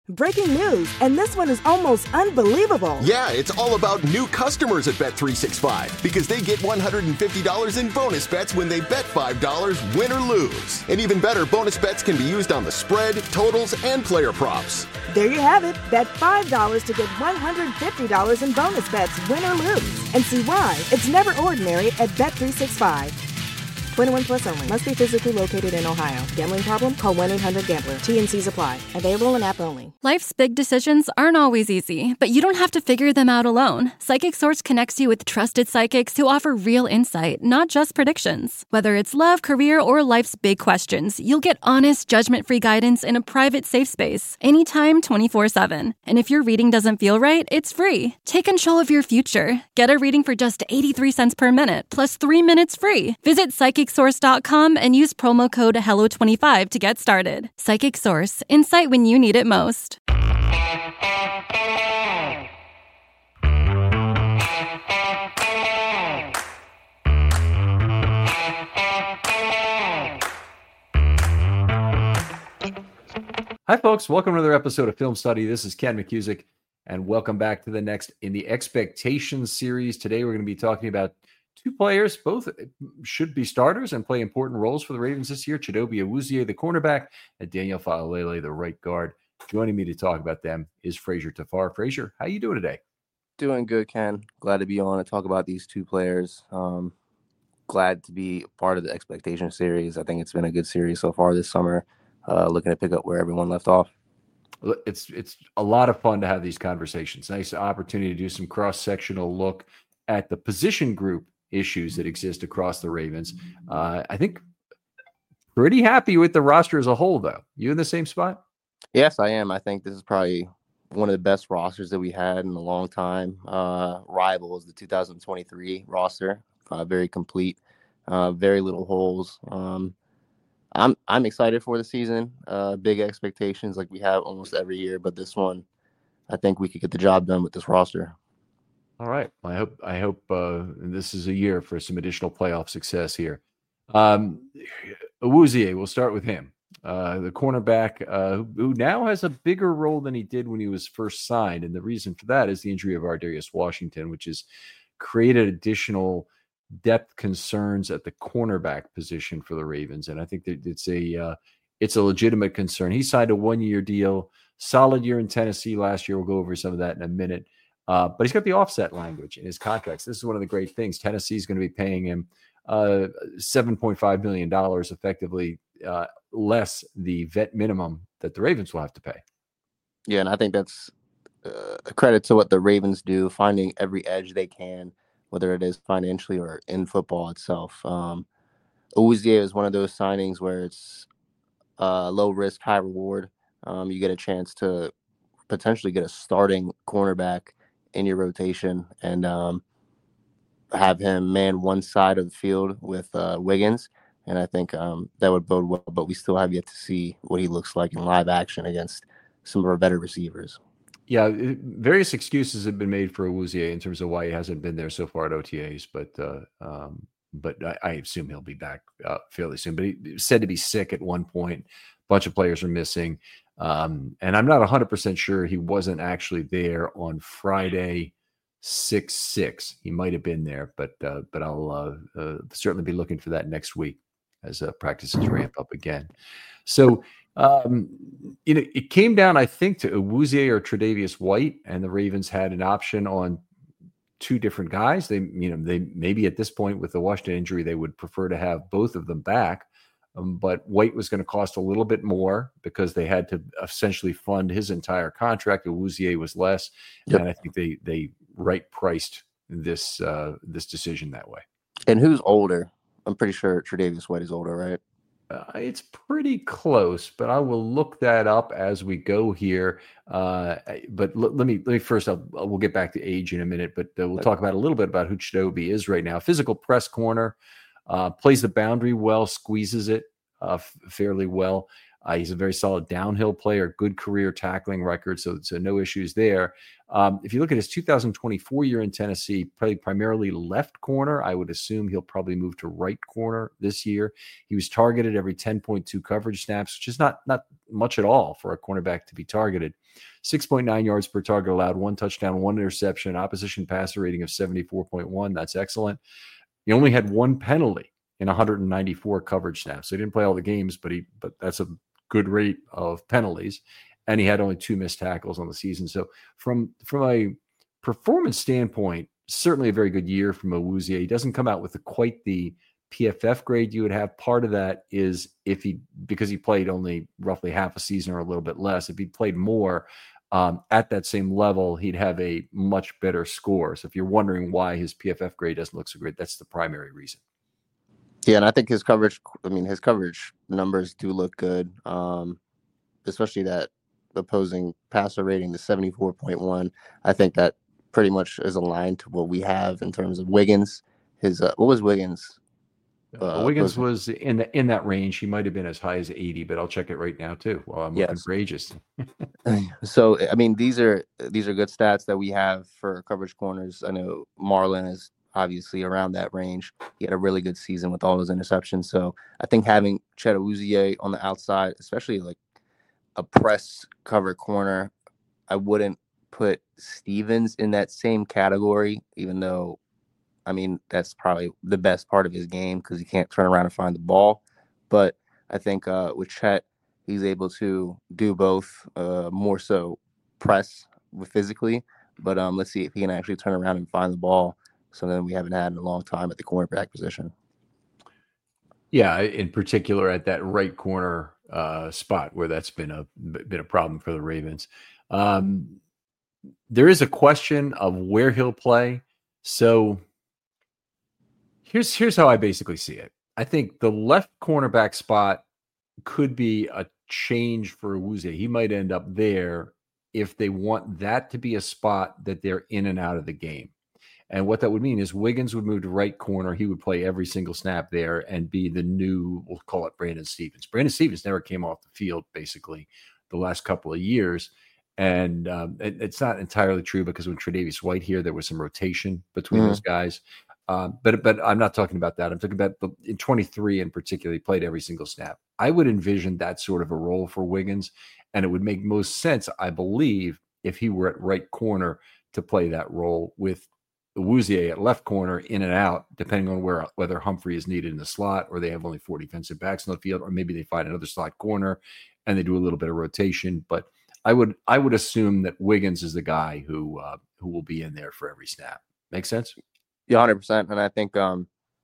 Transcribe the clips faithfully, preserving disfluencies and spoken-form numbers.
Breaking news, and this one is almost unbelievable. Yeah, it's all about new customers at Bet three sixty-five because they get one hundred fifty dollars in bonus bets when they bet five dollars, win or lose. And even better, bonus bets can be used on the spread, totals, and player props. There you have it. Bet five dollars to get one hundred fifty dollars in bonus bets, win or lose. And see why it's never ordinary at Bet three sixty-five. twenty-one plus only. Must be physically located in Ohio. Gambling problem? Call one eight hundred gambler. T N Cs apply. Available in app only. Life's big decisions aren't always easy, but you don't have to figure them out alone. Psychic Source connects you with trusted psychics who offer real insight, not just predictions. Whether it's love, career, or life's big questions, you'll get honest, judgment-free guidance in a private, safe space, anytime, twenty-four seven. And if your reading doesn't feel right, it's free. Take control of your future. Get a reading for just eighty-three cents per minute, plus three minutes free. Visit psychic source dot com and use promo code hello twenty-five to get started. Psychic Source, insight when you need it most. Hi, folks. Welcome to another episode of Film Study. This is Ken McCusick, and welcome back to the next in the Expectations series. Today, we're going to be talking about two players. Both should be starters and play important roles for the Ravens this year. Chidobe Awuzie, the cornerback, and Daniel Faalele, the right guard. Joining me to talk about them is Fraser Tafar. Fraser, how you doing today? Doing good, Ken. Glad to be on and talk about these two players. Um, glad to be part of the Expectation series. I think it's been a good series so far this summer. Uh, looking to pick up where everyone left off. It's it's a lot of fun to have these conversations. Nice opportunity to do some cross-sectional look at the position group issues that exist across the Ravens. Uh, I think pretty happy with the roster as a whole, though. You in the same spot? Yes, I am. I think this is probably one of the best rosters that we had in a long time. Uh, rivals the two thousand twenty-three roster, uh, very complete, uh, very little holes. Um, I'm I'm excited for the season. Uh, big expectations like we have almost every year, but this one, I think we could get the job done with this roster. All right. I hope I hope uh, this is a year for some additional playoff success here. Um, Awuzie, we'll start with him. Uh, the cornerback uh, who now has a bigger role than he did when he was first signed. And the reason for that is the injury of Ardarius Washington, which has created additional depth concerns at the cornerback position for the Ravens. And I think that it's a uh, it's a legitimate concern. He signed a one-year deal, solid year in Tennessee last year. We'll go over some of that in a minute. Uh, but he's got the offset language in his contracts. This is one of the great things. Tennessee is going to be paying him uh, seven point five million dollars, effectively uh, less the vet minimum that the Ravens will have to pay. Yeah, and I think that's uh, a credit to what the Ravens do, finding every edge they can, whether it is financially or in football itself. Um, Awuzie is one of those signings where it's uh, low risk, high reward. Um, you get a chance to potentially get a starting cornerback in your rotation and um, have him man one side of the field with uh, Wiggins. And I think um, that would bode well, but we still have yet to see what he looks like in live action against some of our better receivers. Yeah, various excuses have been made for Awuzie in terms of why he hasn't been there so far at O T As, but uh, um, but I, I assume he'll be back uh, fairly soon. But he said to be sick at one point. A bunch of players are missing. Um, and I'm not one hundred percent sure he wasn't actually there on Friday, six six. He might have been there, but uh, but I'll uh, uh, certainly be looking for that next week as uh, practices ramp up again. So, um, you know, it came down, I think, to Awuzie or Tre'Davious White, and the Ravens had an option on two different guys. They, you know, they maybe at this point with the Washington injury, they would prefer to have both of them back. Um, but White was going to cost a little bit more because they had to essentially fund his entire contract. Awuzie was less, yep. And I think they they right priced this uh, this decision that way. And who's older? I'm pretty sure Tre'Davious White is older, right? Uh, it's pretty close, but I will look that up as we go here. Uh, but l- let me let me first. I'll, we'll get back to age in a minute, but uh, we'll okay. talk about a little bit about who Chidobe is right now. Physical press corner, uh, plays the boundary well, squeezes it uh, f- fairly well. Uh, he's a very solid downhill player, good career tackling record, so, so no issues there. Um, if you look at his two thousand twenty-four year in Tennessee, played primarily left corner. I would assume he'll probably move to right corner this year. He was targeted every ten point two coverage snaps, which is not, not much at all for a cornerback to be targeted. six point nine yards per target allowed, one touchdown, one interception, opposition passer rating of seventy-four point one. That's excellent. He only had one penalty in one hundred ninety-four coverage snaps. So he didn't play all the games, but he but that's a good rate of penalties. And he had only two missed tackles on the season. So from from a performance standpoint, certainly a very good year from Awuzie. He doesn't come out with the, quite the P F F grade you would have. Part of that is if he, because he played only roughly half a season or a little bit less, if he played more um, at that same level, he'd have a much better score. So if you're wondering why his P F F grade doesn't look so great, that's the primary reason. Yeah, and I think his coverage, I mean, his coverage numbers do look good, um, especially that opposing passer rating, the seventy-four point one. I think that pretty much is aligned to what we have in terms of Wiggins. His uh, what was Wiggins? Uh, Wiggins was in the in that range. He might have been as high as eighty, but I'll check it right now too while I'm yes. looking for ages. So I mean, these are these are good stats that we have for coverage corners. I know Marlon is obviously around that range. He had a really good season with all those interceptions. So I think having Chet Awuzie on the outside, especially like a press cover corner, I wouldn't put Stevens in that same category, even though, I mean, that's probably the best part of his game because he can't turn around and find the ball. But I think uh, with Chet, he's able to do both, uh, more so press physically. But um, let's see if he can actually turn around and find the ball. Something we haven't had in a long time at the cornerback position. Yeah, in particular at that right corner uh, spot where that's been a been a problem for the Ravens. Um, there is a question of where he'll play. So here's here's how I basically see it. I think the left cornerback spot could be a change for Awuzie. He might end up there if they want that to be a spot that they're in and out of the game. And what that would mean is Wiggins would move to right corner. He would play every single snap there and be the new, we'll call it Brandon Stevens. Brandon Stevens never came off the field, basically, the last couple of years. And um, it, it's not entirely true because when Tre'Davious White here, there was some rotation between mm-hmm. those guys. Um, but but I'm not talking about that. I'm talking about the, in twenty-three in particular, he played every single snap. I would envision that sort of a role for Wiggins. And it would make most sense, I believe, if he were at right corner to play that role with Awuzie at left corner, in and out, depending on where whether Humphrey is needed in the slot, or they have only four defensive backs in the field, or maybe they find another slot corner and they do a little bit of rotation. But I would I would assume that Wiggins is the guy who uh, who will be in there for every snap. Make sense? Yeah, one hundred percent. And I think um,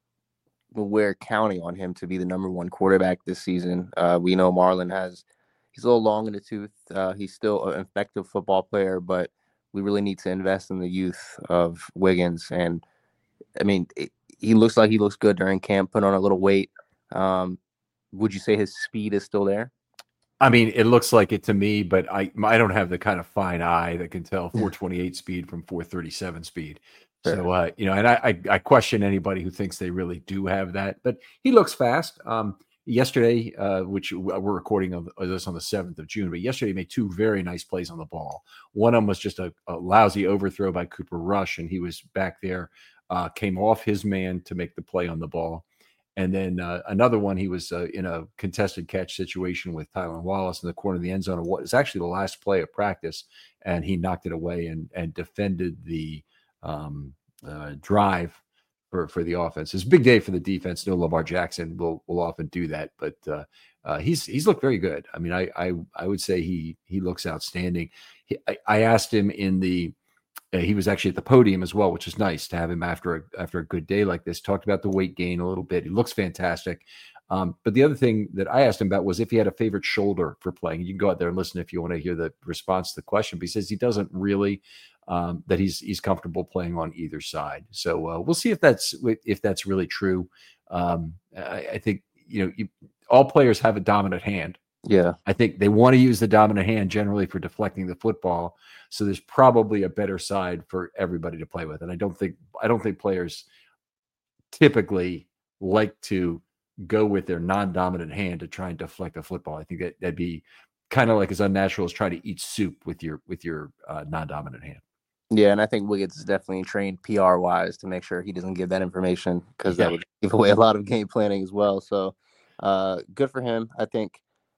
we're counting on him to be the number one quarterback this season. Uh, we know Marlon has he's a little long in the tooth. Uh, he's still an effective football player, but we really need to invest in the youth of Wiggins. And I mean, it, he looks like he looks good during camp, put on a little weight. Um, would you say his speed is still there? I mean, it looks like it to me, but I I don't have the kind of fine eye that can tell four twenty-eight speed from four thirty-seven speed. Sure. So, uh, you know, and I, I I question anybody who thinks they really do have that, but he looks fast. Um, yesterday, uh, which we're recording of this on the seventh of June, but yesterday he made two very nice plays on the ball. One of them was just a, a lousy overthrow by Cooper Rush, and he was back there, uh, came off his man to make the play on the ball. And then uh, another one, he was uh, in a contested catch situation with Tylan Wallace in the corner of the end zone of what is actually the last play of practice, and he knocked it away and and defended the um, uh, drive for, for the offense. It's a big day for the defense. No, Lamar Jackson will will often do that, but uh, uh, he's he's looked very good. I mean, I I, I would say he he looks outstanding. He, I, I asked him in the uh, he was actually at the podium as well, which is nice to have him after a, after a good day like this. Talked about the weight gain a little bit. He looks fantastic. Um, but the other thing that I asked him about was if he had a favorite shoulder for playing. You can go out there and listen if you want to hear the response to the question. But he says he doesn't really. Um, that he's he's comfortable playing on either side. So uh, we'll see if that's if that's really true. Um, I, I think you know you, all players have a dominant hand. Yeah, I think they want to use the dominant hand generally for deflecting the football. So there's probably a better side for everybody to play with. And I don't think I don't think players typically like to go with their non-dominant hand to try and deflect a football. I think that that'd be kind of like as unnatural as trying to eat soup with your with your uh, non-dominant hand. Yeah, and I think Wiggins is definitely trained P R wise to make sure he doesn't give that information, because Yeah. that would give away a lot of game planning as well. So uh, good for him. I think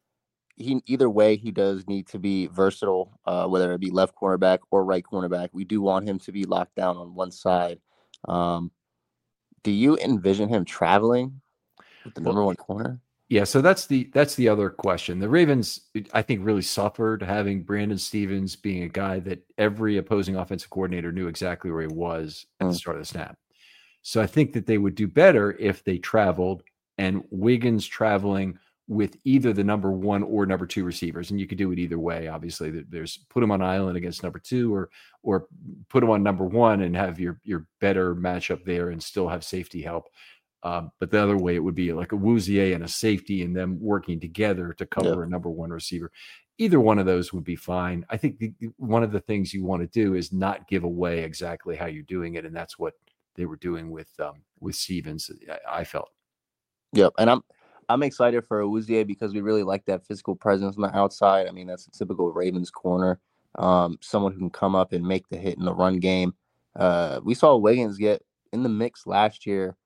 he either way he does need to be versatile, uh, whether it be left cornerback or right cornerback. We do want him to be locked down on one side. Um, do you envision him traveling with the number Well, one corner? Yeah, so that's the that's the other question. The Ravens, I think, really suffered having Brandon Stevens being a guy that every opposing offensive coordinator knew exactly where he was at Mm. the start of the snap. So I think that they would do better if they traveled, and Wiggins traveling with either the number one or number two receivers, and you could do it either way. Obviously, there's put him on island against number two, or or put him on number one and have your your better matchup there, and still have safety help. Um, but the other way, it would be like a Wouzier and a safety, and them working together to cover Yep. a number one receiver. Either one of those would be fine. I think the, one of the things you want to do is not give away exactly how you're doing it, and that's what they were doing with um, with Stevens. I, I felt. Yep, and I'm I'm excited for Awuzie because we really like that physical presence on the outside. I mean, that's a typical Ravens corner, um, someone who can come up and make the hit in the run game. Uh, we saw Wiggins get in the mix last year.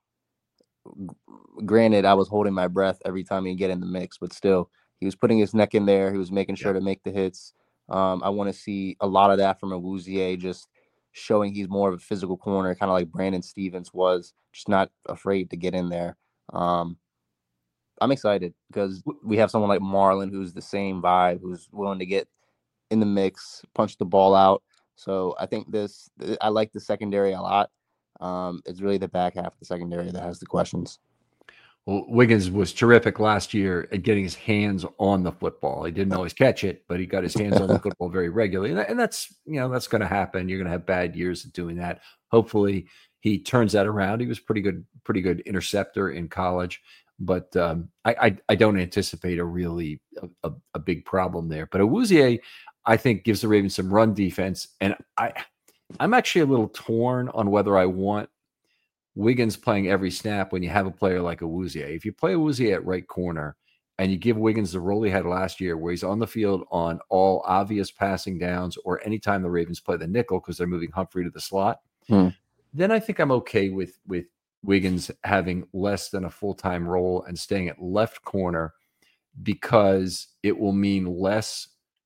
Granted, I was holding my breath every time he'd get in the mix, but still, he was putting his neck in there. He was making sure Yeah. to make the hits. Um, I want to see a lot of that from Awuzie, just showing he's more of a physical corner, kind of like Brandon Stevens was, just not afraid to get in there. Um, I'm excited because we have someone like Marlon who's the same vibe, who's willing to get in the mix, punch the ball out. So I think this, I like the secondary a lot. Um, it's really the back half of the secondary that has the questions. Well, Wiggins was terrific last year at getting his hands on the football. He didn't always catch it, but he got his hands on the football very regularly. And, and that's, you know, that's going to happen. You're going to have bad years of doing that. Hopefully he turns that around. He was pretty good, pretty good interceptor in college, but um, I, I, I don't anticipate a really a, a, a big problem there. But Awuzie, I think, gives the Ravens some run defense. And I, I'm actually a little torn on whether I want Wiggins playing every snap when you have a player like Awuzie. If you play Awuzie at right corner and you give Wiggins the role he had last year, where he's on the field on all obvious passing downs or anytime the Ravens play the nickel because they're moving Humphrey to the slot, Hmm. then I think I'm okay with with Wiggins having less than a full-time role and staying at left corner, because it will mean less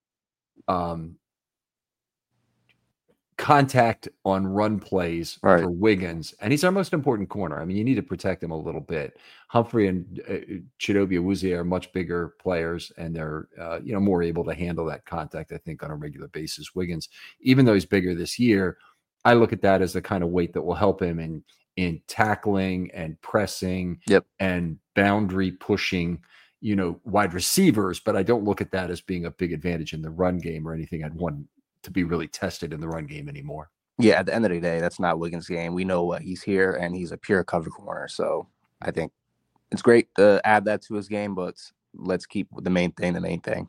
um, contact on run plays Right. for Wiggins, and he's our most important corner. I mean, you need to protect him a little bit. Humphrey and uh, Chidobe Awuzie are much bigger players, and they're uh, you know more able to handle that contact, I think, on a regular basis. Wiggins, even though he's bigger this year, I look at that as the kind of weight that will help him in in tackling and pressing Yep. and boundary pushing, you know, wide receivers. But I don't look at that as being a big advantage in the run game or anything I'd want to be really tested in the run game anymore. Yeah, at the end of the day, that's not Wiggins' game. We know what he's here, and he's a pure cover corner. So I think it's great to add that to his game, but let's keep the main thing the main thing.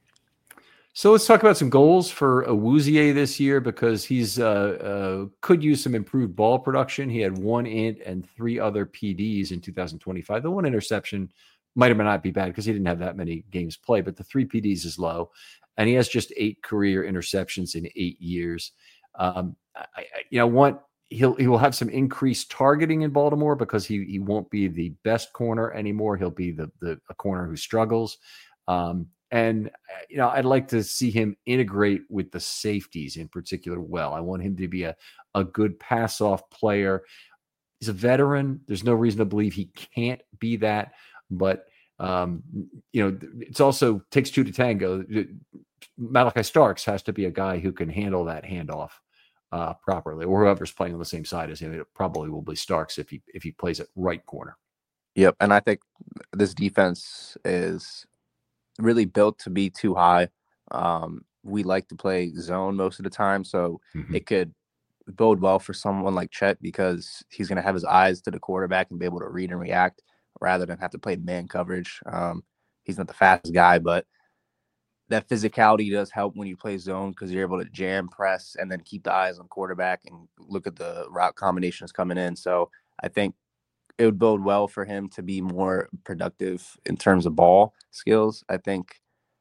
So let's talk about some goals for Awuzie this year, because he's uh, uh, could use some improved ball production. He had one int and three other P Ds in two thousand twenty-five. The one interception might or might not be bad because he didn't have that many games played, but the three P Ds is low. And he has just eight career interceptions in eight years. Um, I, I, you know, want he'll he will have some increased targeting in Baltimore because he he won't be the best corner anymore. He'll be the the a corner who struggles. Um, and you know, I'd like to see him integrate with the safeties in particular well. I want him to be a a good pass off player. He's a veteran. There's no reason to believe he can't be that, but. Um, you know, it's also takes two to tango. Malachi Starks has to be a guy who can handle that handoff uh, properly, or whoever's playing on the same side as him. It probably will be Starks if he if he plays at right corner. Yep, and I think this defense is really built to be too high. Um, we like to play zone most of the time, so Mhm. it could bode well for someone like Chet because he's going to have his eyes to the quarterback and be able to read and react, rather than have to play man coverage. Um, he's not the fastest guy, but that physicality does help when you play zone because you're able to jam press and then keep the eyes on quarterback and look at the route combinations coming in. So I think it would bode well for him to be more productive in terms of ball skills. I think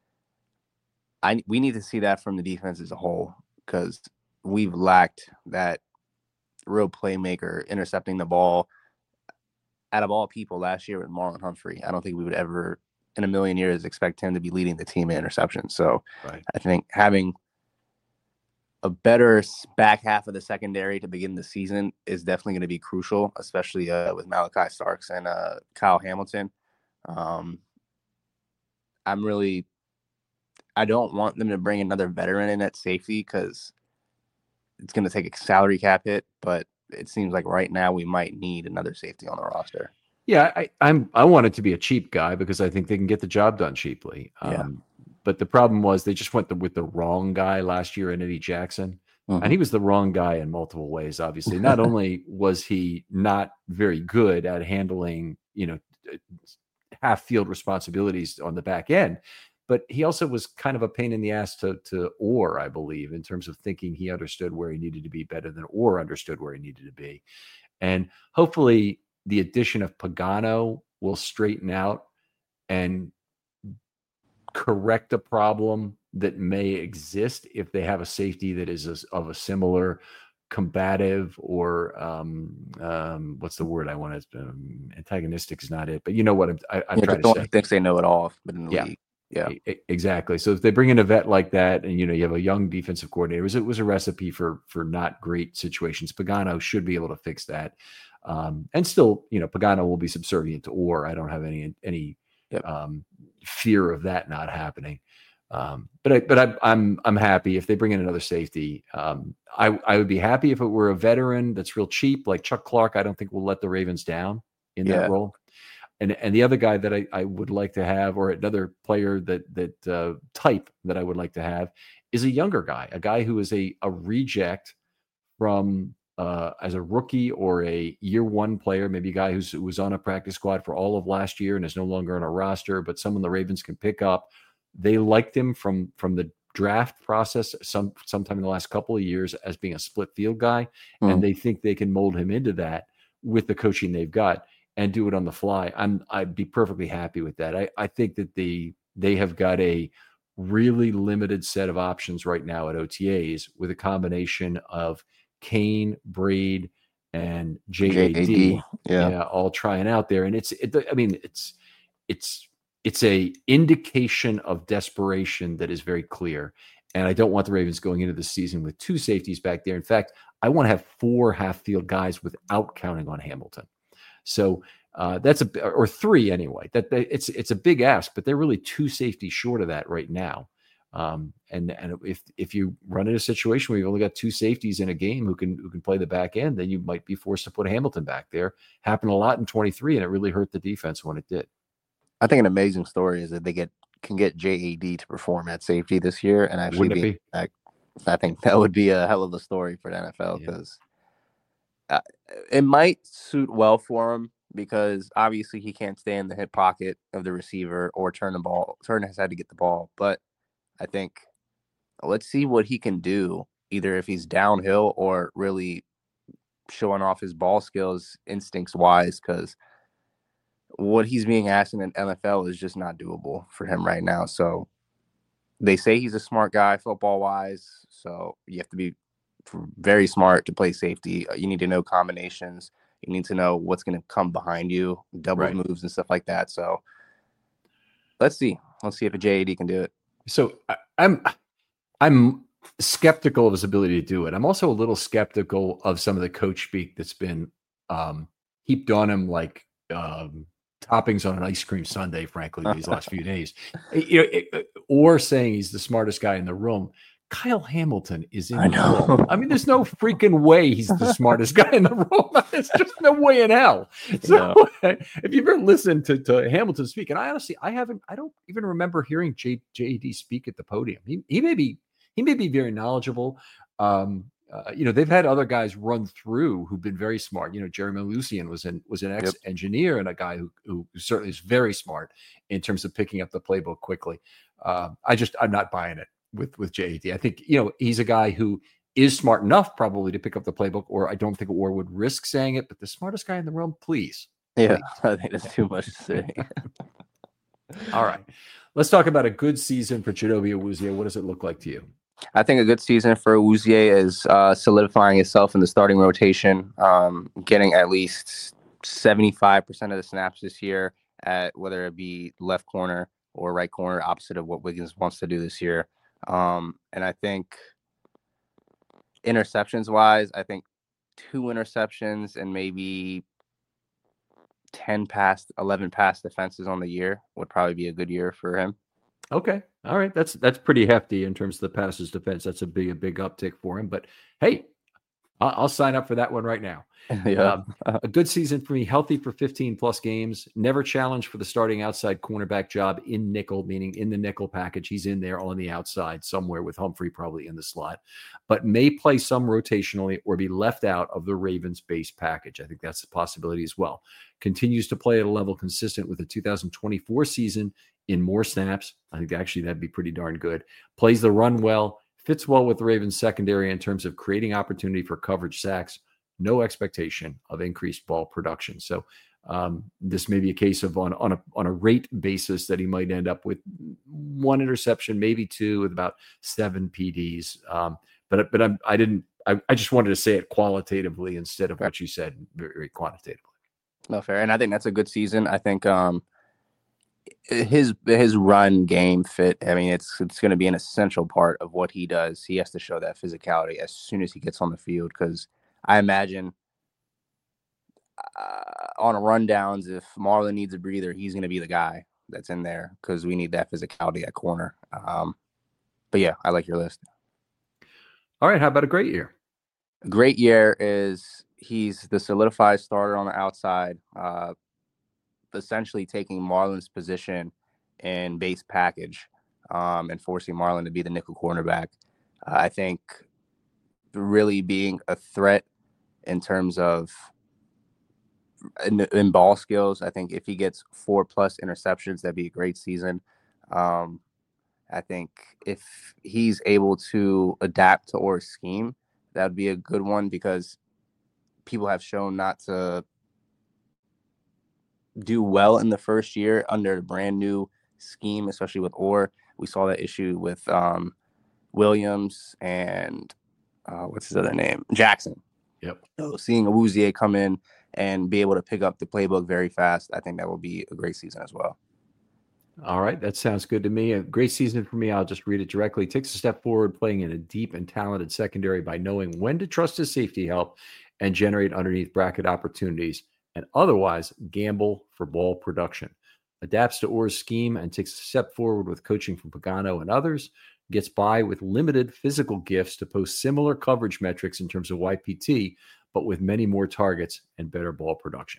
I we need to see that from the defense as a whole, because we've lacked that real playmaker intercepting the ball. Out of all people last year with Marlon Humphrey, I don't think we would ever in a million years expect him to be leading the team in interceptions. So right. I think having a better back half of the secondary to begin the season is definitely going to be crucial, especially uh, with Malachi Starks and uh, Kyle Hamilton. Um, I'm really, I don't want them to bring another veteran in at safety because it's going to take a salary cap hit, but it seems like right now we might need another safety on the roster. Yeah, I, I'm. I want it to be a cheap guy because I think they can get the job done cheaply. Um, Yeah. But the problem was they just went the, with the wrong guy last year in Eddie Jackson. Mhm. And he was the wrong guy in multiple ways, obviously. Not only was he not very good at handling, you know, half field responsibilities on the back end, but he also was kind of a pain in the ass to, to Orr, I believe, in terms of thinking he understood where he needed to be better than Orr understood where he needed to be. And hopefully the addition of Pagano will straighten out and correct a problem that may exist if they have a safety that is a, of a similar combative or um, um, what's the word I want to um, antagonistic is not it, but you know what I'm, I, I'm yeah, trying to say. Thinks they know it all, but in the Yeah. league. Yeah, E- exactly. So if they bring in a vet like that, and you know you have a young defensive coordinator, it was, it was a recipe for for not great situations. Pagano should be able to fix that, um, and still, you know, Pagano will be subservient to Orr. I don't have any any Yep. um, fear of that not happening. Um, but I, but I, I'm I'm happy if they bring in another safety. Um, I I would be happy if it were a veteran that's real cheap, like Chuck Clark. I don't think will let the Ravens down in Yeah. that role. And and the other guy that I, I would like to have, or another player that that uh, type that I would like to have, is a younger guy, a guy who is a a reject from uh, as a rookie or a year one player, maybe a guy who's who was on a practice squad for all of last year and is no longer on a roster, but someone the Ravens can pick up. They liked him from from the draft process some sometime in the last couple of years as being a split field guy, Mm. and they think they can mold him into that with the coaching they've got and do it on the fly. I'm I'd be perfectly happy with that. I, I think that the they have got a really limited set of options right now at O T As with a combination of Kane, Braid, and J A D. J A D, yeah. yeah, all trying out there. And it's it, I mean, it's it's it's a indication of desperation that is very clear. And I don't want the Ravens going into the season with two safeties back there. In fact, I want to have four half field guys without counting on Hamilton. So uh, that's a or three anyway. That it's it's a big ask, but they're really two safeties short of that right now. Um, and and if if you run in a situation where you've only got two safeties in a game who can who can play the back end, then you might be forced to put Hamilton back there. Happened a lot in twenty-three, and it really hurt the defense when it did. I think an amazing story is that they get can get J A D to perform at safety this year and actually Wouldn't it be. be? Back. I think that would be a hell of a story for the N F L because yeah. uh, it might suit well for him. Because obviously he can't stay in the hip pocket of the receiver or turn the ball, turn his head to get the ball. But I think let's see what he can do, either if he's downhill or really showing off his ball skills, instincts wise, because what he's being asked in the N F L is just not doable for him right now. So they say he's a smart guy football wise. So you have to be very smart to play safety. You need to know combinations. You need to know what's going to come behind you, double Right. moves and stuff like that. So let's see. Let's see if a J A D can do it. So I, I'm I'm skeptical of his ability to do it. I'm also a little skeptical of some of the coach speak that's been um, heaped on him like um, toppings on an ice cream sundae, frankly, these last few days. You know, it, or saying he's the smartest guy in the room. Kyle Hamilton is in I the know. room. I mean, there's no freaking way he's the smartest guy in the room. There's just no way in hell. So if you've ever listened to, to Hamilton speak, and I honestly, I haven't, I don't even remember hearing J, JD speak at the podium. He, he may be, he may be very knowledgeable. Um, uh, you know, they've had other guys run through who've been very smart. You know, Jeremy Lucian was an, was an ex-engineer and a guy who, who certainly is very smart in terms of picking up the playbook quickly. Uh, I just, I'm not buying it. With with J A D, I think you know he's a guy who is smart enough probably to pick up the playbook, or I don't think Orr would risk saying it. But the smartest guy in the room, please, Yeah, I think that's too much to say. All right. Let's talk about a good season for Chidobe Awuzie. What does it look like to you? I think a good season for Awuzie is uh, solidifying itself in the starting rotation, um, getting at least seventy-five percent of the snaps this year at whether it be left corner or right corner, opposite of what Wiggins wants to do this year. Um, and I think interceptions wise, I think two interceptions and maybe ten past, eleven pass defenses on the year would probably be a good year for him. Okay. All right. That's that's pretty hefty in terms of the passes defense. That's a big, a big uptick for him. But hey, I'll, I'll sign up for that one right now. Yeah. Um, a good season for me, healthy for fifteen plus games, never challenged for the starting outside cornerback job in nickel, meaning in the nickel package. He's in there on the outside somewhere with Humphrey probably in the slot, but may play some rotationally or be left out of the Ravens base package. I think that's a possibility as well. Continues to play at a level consistent with the two thousand twenty-four season in more snaps. I think actually that'd be pretty darn good. Plays the run well, fits well with the Ravens secondary in terms of creating opportunity for coverage sacks. No expectation of increased ball production. So um, this may be a case of on, on a on a rate basis that he might end up with one interception, maybe two, with about seven P Ds. Um, but but I'm, I didn't. I, I just wanted to say it qualitatively instead of what you said very, very quantitatively. No, fair. And I think that's a good season. I think um, his his run game fit. I mean, it's it's going to be an essential part of what he does. He has to show that physicality as soon as he gets on the field, because I imagine uh, on a rundowns, if Marlon needs a breather, he's going to be the guy that's in there because we need that physicality at corner. Um, but yeah, I like your list. All right. How about a great year? A great year is he's the solidified starter on the outside, uh, essentially taking Marlon's position in base package um, and forcing Marlon to be the nickel cornerback. Uh, I think really being a threat in terms of in, in ball skills. I think if he gets four plus interceptions, that'd be a great season. Um, I think if he's able to adapt to Orr's scheme, that would be a good one, because people have shown not to do well in the first year under a brand new scheme, especially with Orr. We saw that issue with um, Williams and uh, what's his other name? Jackson. Yep. So seeing Awuzie come in and be able to pick up the playbook very fast, I think that will be a great season as well. All right. That sounds good to me. A great season for me. I'll just read it directly. Takes a step forward, playing in a deep and talented secondary by knowing when to trust his safety help and generate underneath bracket opportunities, and otherwise gamble for ball production. Adapts to Orr's scheme and takes a step forward with coaching from Pagano and others. Gets by with limited physical gifts to post similar coverage metrics in terms of Y P T, but with many more targets and better ball production.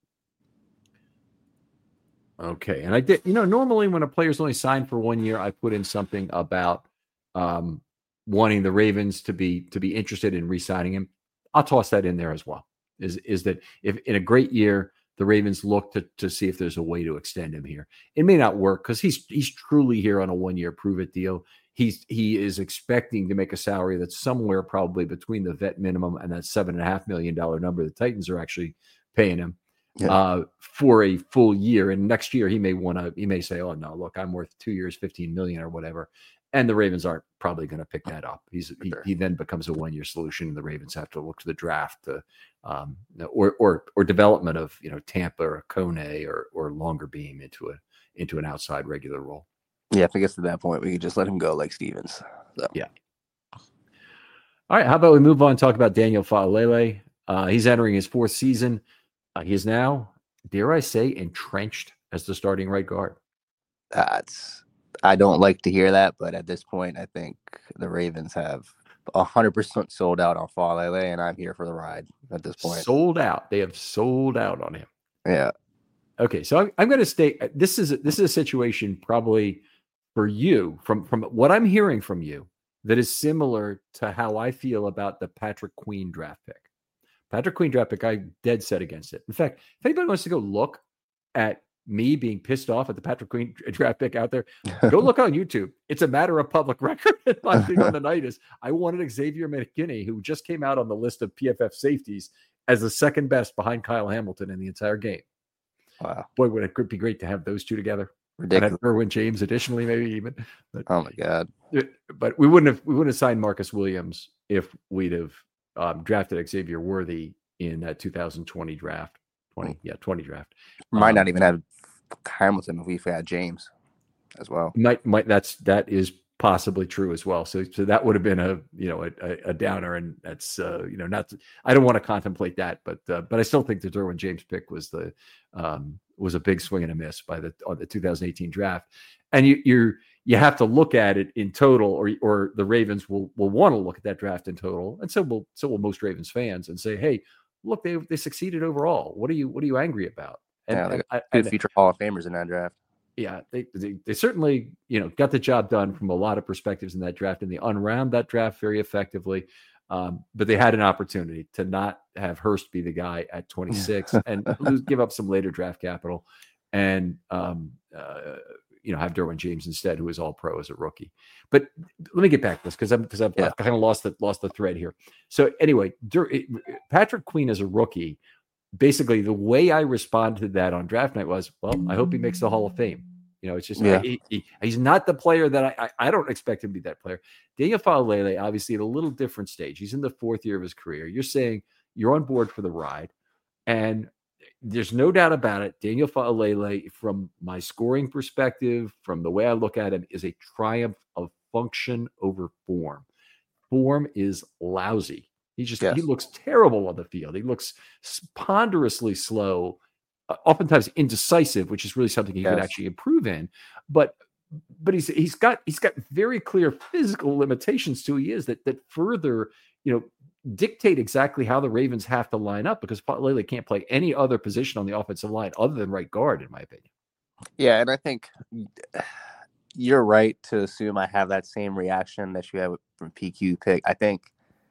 Okay. And I did, you know, normally when a player's only signed for one year, I put in something about um, wanting the Ravens to be to be interested in re-signing him. I'll toss that in there as well. Is is that if in a great year, the Ravens look to to see if there's a way to extend him here. It may not work because he's he's truly here on a one-year prove-it deal. He's he is expecting to make a salary that's somewhere probably between the vet minimum and that seven and a half million dollar number the Titans are actually paying him yeah. uh, for a full year. And next year he may want to he may say, "Oh no, look, I'm worth two years, fifteen million or whatever." And the Ravens aren't probably going to pick that up. He's he, sure. he then becomes a one-year solution, and the Ravens have to look to the draft, to, um, or or or development of you know Tampa or Kone or or longer beam into a into an outside regular role. Yeah, if it gets to that point, we could just let him go like Stevens. So. Yeah. All right, how about we move on and talk about Daniel Faalele? Uh, he's entering his fourth season. Uh, he is now, dare I say, entrenched as the starting right guard. That's. I don't like to hear that, but at this point, I think the Ravens have one hundred percent sold out on Faalele, and I'm here for the ride at this point. Sold out. They have sold out on him. Yeah. Okay, so I'm, I'm going to stay. This is this is a situation probably for you, from from what I'm hearing from you, that is similar to how I feel about the Patrick Queen draft pick. Patrick Queen draft pick, I dead set against it. In fact, if anybody wants to go look at me being pissed off at the Patrick Queen draft pick out there, go look on YouTube. It's a matter of public record. My thing on the night is I wanted Xavier McKinney, who just came out on the list of P F F safeties, as the second best behind Kyle Hamilton in the entire game. Wow. Boy, would it be great to have those two together. Ridiculous. And have Derwin James additionally, maybe even. But, oh my God. But we wouldn't have we wouldn't have signed Marcus Williams if we'd have um, drafted Xavier Worthy in that two thousand twenty draft. twenty, yeah, twenty draft. Might um, not even have Hamilton if we had James as well. Might might that's that is possibly true as well. So so that would have been a you know a, a downer, and that's uh, you know not I don't want to contemplate that, but uh, but I still think the Derwin James pick was the um, was a big swing and a miss by the on the two thousand eighteen draft, and you you're you have to look at it in total, or or the Ravens will will want to look at that draft in total, and so will so will most Ravens fans, and say, hey, look, they they succeeded overall. What are you what are you angry about? And, yeah, and, I, I, two future Hall of Famers in that draft. Yeah, they, they they certainly you know got the job done from a lot of perspectives in that draft, and they unwound that draft very effectively. Um, but they had an opportunity to not have Hurst be the guy at twenty-six and lose, give up some later draft capital, and um, uh, you know have Derwin James instead, who is all pro as a rookie. But let me get back to this because I'm because I've, yeah. I've kind of lost the lost the thread here. So anyway, Dur- Patrick Queen as a rookie. Basically, the way I responded to that on draft night was, well, I hope he makes the Hall of Fame. You know, it's just yeah. he, he, he's not the player that I, I I don't expect him to be that player. Daniel Faalele, obviously, at a little different stage. He's in the fourth year of his career. You're saying you're on board for the ride, and there's no doubt about it. Daniel Faalele, from my scoring perspective, from the way I look at him, is a triumph of function over form. Form is lousy. He just yes. he looks terrible on the field. He looks ponderously slow, uh, oftentimes indecisive, which is really something he yes. could actually improve in. But but he's he's got he's got very clear physical limitations to who he is that that further you know dictate exactly how the Ravens have to line up, because Faalele can't play any other position on the offensive line other than right guard, in my opinion. Yeah, and I think you're right to assume I have that same reaction that you have from P Q pick. I think.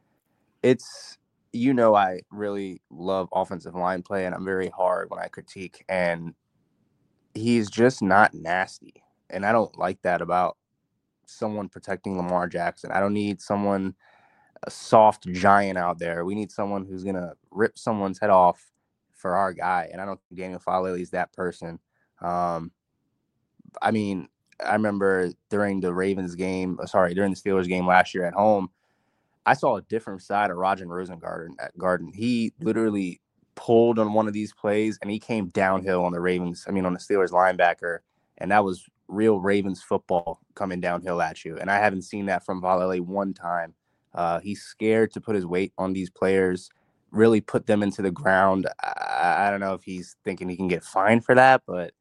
It's, you know, I really love offensive line play, and I'm very hard when I critique, and he's just not nasty. And I don't like that about someone protecting Lamar Jackson. I don't need someone, a soft giant out there. We need someone who's going to rip someone's head off for our guy. And I don't think Daniel Faalele is that person. Um, I mean, I remember during the Ravens game, sorry, during the Steelers game last year at home, I saw a different side of Roger Rosengarten at Garden. He literally pulled on one of these plays, and he came downhill on the Ravens, I mean, on the Steelers linebacker, and that was real Ravens football coming downhill at you. And I haven't seen that from Faalele one time. Uh, he's scared to put his weight on these players, really put them into the ground. I, I don't know if he's thinking he can get fined for that, but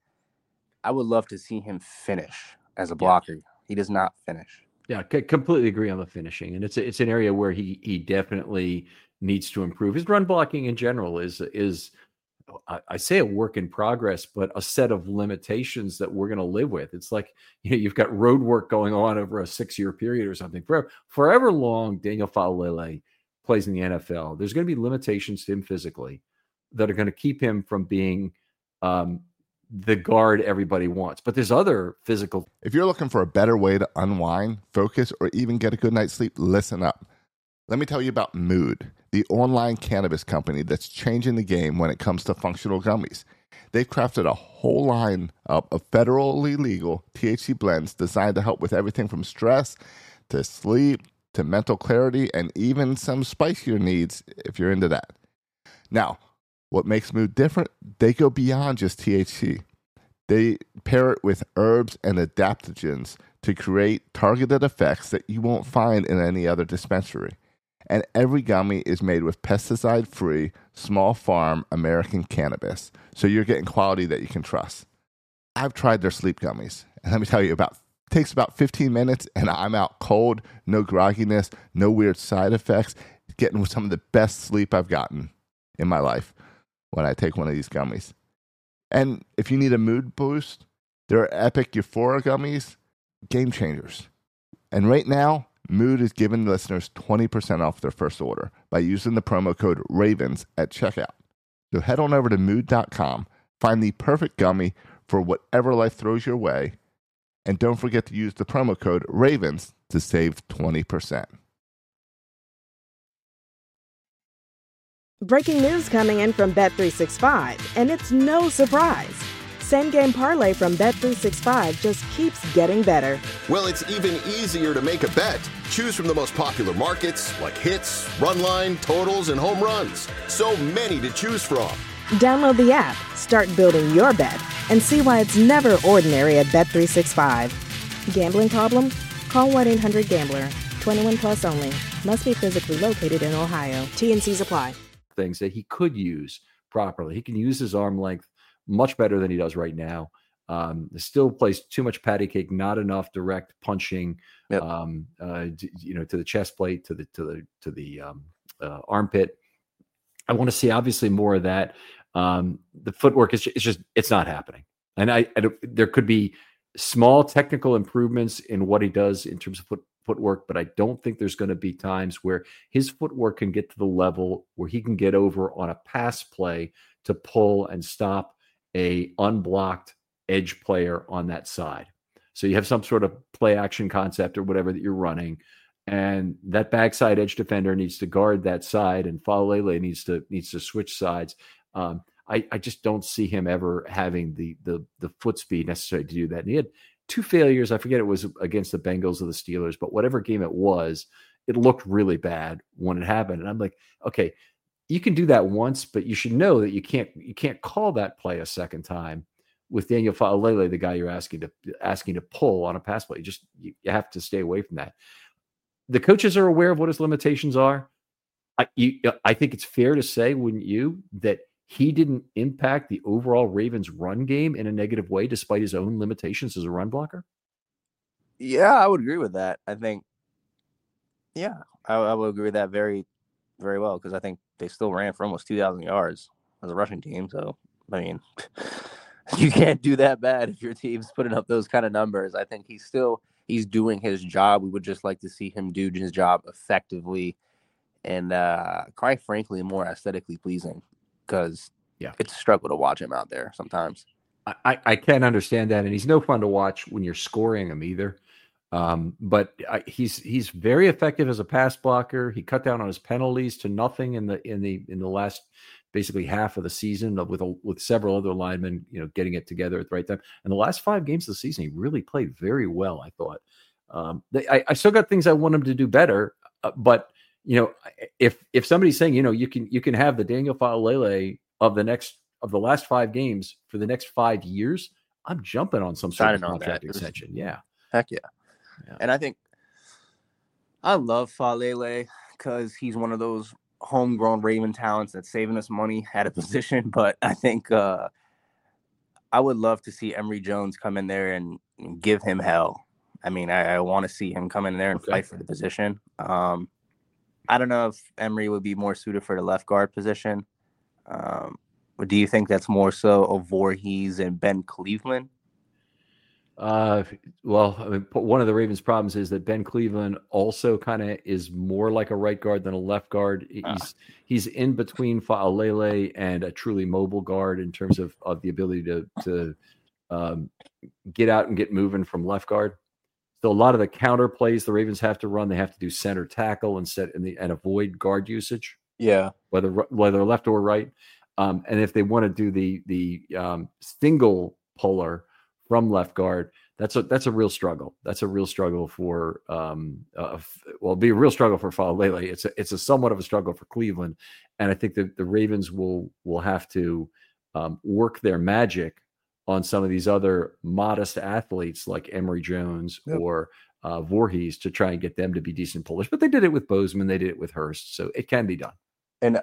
I would love to see him finish as a blocker. Yeah. He does not finish. Yeah, c- completely agree on the finishing, and it's a, it's an area where he he definitely needs to improve. His run blocking in general is is I, I say a work in progress, but a set of limitations that we're going to live with. It's like you know you've got road work going on over a six year period or something. For forever long, Daniel Faalele plays in the N F L. There's going to be limitations to him physically that are going to keep him from being um, the guard everybody wants. But there's other physical. If you're looking for a better way to unwind, focus, or even get a good night's sleep, listen up. Let me tell you about Mood, the online cannabis company that's changing the game when it comes to functional gummies. They've crafted a whole line of federally legal T H C blends designed to help with everything from stress to sleep to mental clarity and even some spicier needs if you're into that. Now, what makes Mood different? They go beyond just T H C. They pair it with herbs and adaptogens to create targeted effects that you won't find in any other dispensary. And every gummy is made with pesticide-free, small farm American cannabis, so you're getting quality that you can trust. I've tried their sleep gummies, and let me tell you, about it takes about fifteen minutes, and I'm out cold, no grogginess, no weird side effects, getting some of the best sleep I've gotten in my life when I take one of these gummies. And if you need a mood boost, there are Epic Euphoria gummies, game changers. And right now, Mood is giving listeners twenty percent off their first order by using the promo code RAVENS at checkout. So head on over to mood dot com, find the perfect gummy for whatever life throws your way, and don't forget to use the promo code RAVENS to save twenty percent. Breaking news coming in from Bet three sixty-five, and it's no surprise. Same game parlay from Bet three sixty-five just keeps getting better. Well, it's even easier to make a bet. Choose from the most popular markets like hits, run line, totals, and home runs. So many to choose from. Download the app, start building your bet, and see why it's never ordinary at Bet three sixty-five. Gambling problem? Call one eight hundred gambler. twenty-one plus only. Must be physically located in Ohio. T and C's apply. Things that he could use properly. He can use his arm length much better than he does right now. Um, still plays too much patty cake, not enough direct punching, yep. um, uh, you know, to the chest plate, to the to the to the um, uh, armpit. I want to see obviously more of that. Um, the footwork is it's just it's not happening, and I, I there could be small technical improvements in what he does in terms of foot, footwork, but I don't think there's going to be times where his footwork can get to the level where he can get over on a pass play to pull and stop a unblocked edge player on that side. So you have some sort of play action concept or whatever that you're running, and that backside edge defender needs to guard that side, and Faalele needs to needs to switch sides. Um, I, I just don't see him ever having the the the foot speed necessary to do that. And he had two failures. I forget it was against the Bengals or the Steelers, but whatever game it was, it looked really bad when it happened. And I'm like, okay, you can do that once, but you should know that you can't you can't call that play a second time with Daniel Faalele, the guy you're asking to asking to pull on a pass play. You just you, you have to stay away from that. The coaches are aware of what his limitations are. I you, I think it's fair to say, wouldn't you, that he didn't impact the overall Ravens run game in a negative way, despite his own limitations as a run blocker? Yeah, I would agree with that. I think, yeah, I, I would agree with that very, very well, because I think they still ran for almost two thousand yards as a rushing team. So, I mean, you can't do that bad if your team's putting up those kind of numbers. I think he's still, he's doing his job. We would just like to see him do his job effectively and, uh, quite frankly, more aesthetically pleasing. Because yeah, it's a struggle to watch him out there sometimes. I, I can understand that, and he's no fun to watch when you're scoring him either. Um, but I, he's he's very effective as a pass blocker. He cut down on his penalties to nothing in the in the in the last basically half of the season with a, with several other linemen, you know, getting it together at the right time. And the last five games of the season, he really played very well. I thought. Um, they, I, I still got things I want him to do better, uh, but. You know, if if somebody's saying, you know, you can you can have the Daniel Faalele of the next of the last five games for the next five years, I'm jumping on some sort of contract extension. Yeah, heck yeah. yeah. And I think I love Faalele because he's one of those homegrown Raven talents that's saving us money at a position. But I think uh, I would love to see Emory Jones come in there and give him hell. I mean, I, I want to see him come in there and okay. fight for the position. Um, I don't know if Emory would be more suited for the left guard position. Um, or do you think that's more so of Voorhees and Ben Cleveland? Uh, well, I mean, one of the Ravens' problems is that Ben Cleveland also kind of is more like a right guard than a left guard. He's uh. he's in between Faalele and a truly mobile guard in terms of, of the ability to to um, get out and get moving from left guard. So a lot of the counter plays the Ravens have to run, they have to do center tackle instead and, the, and avoid guard usage. Yeah, whether whether left or right. Um, and if they want to do the the um, single puller from left guard, that's a that's a real struggle. That's a real struggle for um, uh, well, it'll be a real struggle for Faalele. It's a it's a somewhat of a struggle for Cleveland, and I think that the Ravens will will have to um, work their magic on some of these other modest athletes like Emory Jones yep. or uh, Voorhees to try and get them to be decent pullers. But they did it with Bozeman. They did it with Hurst. So it can be done. And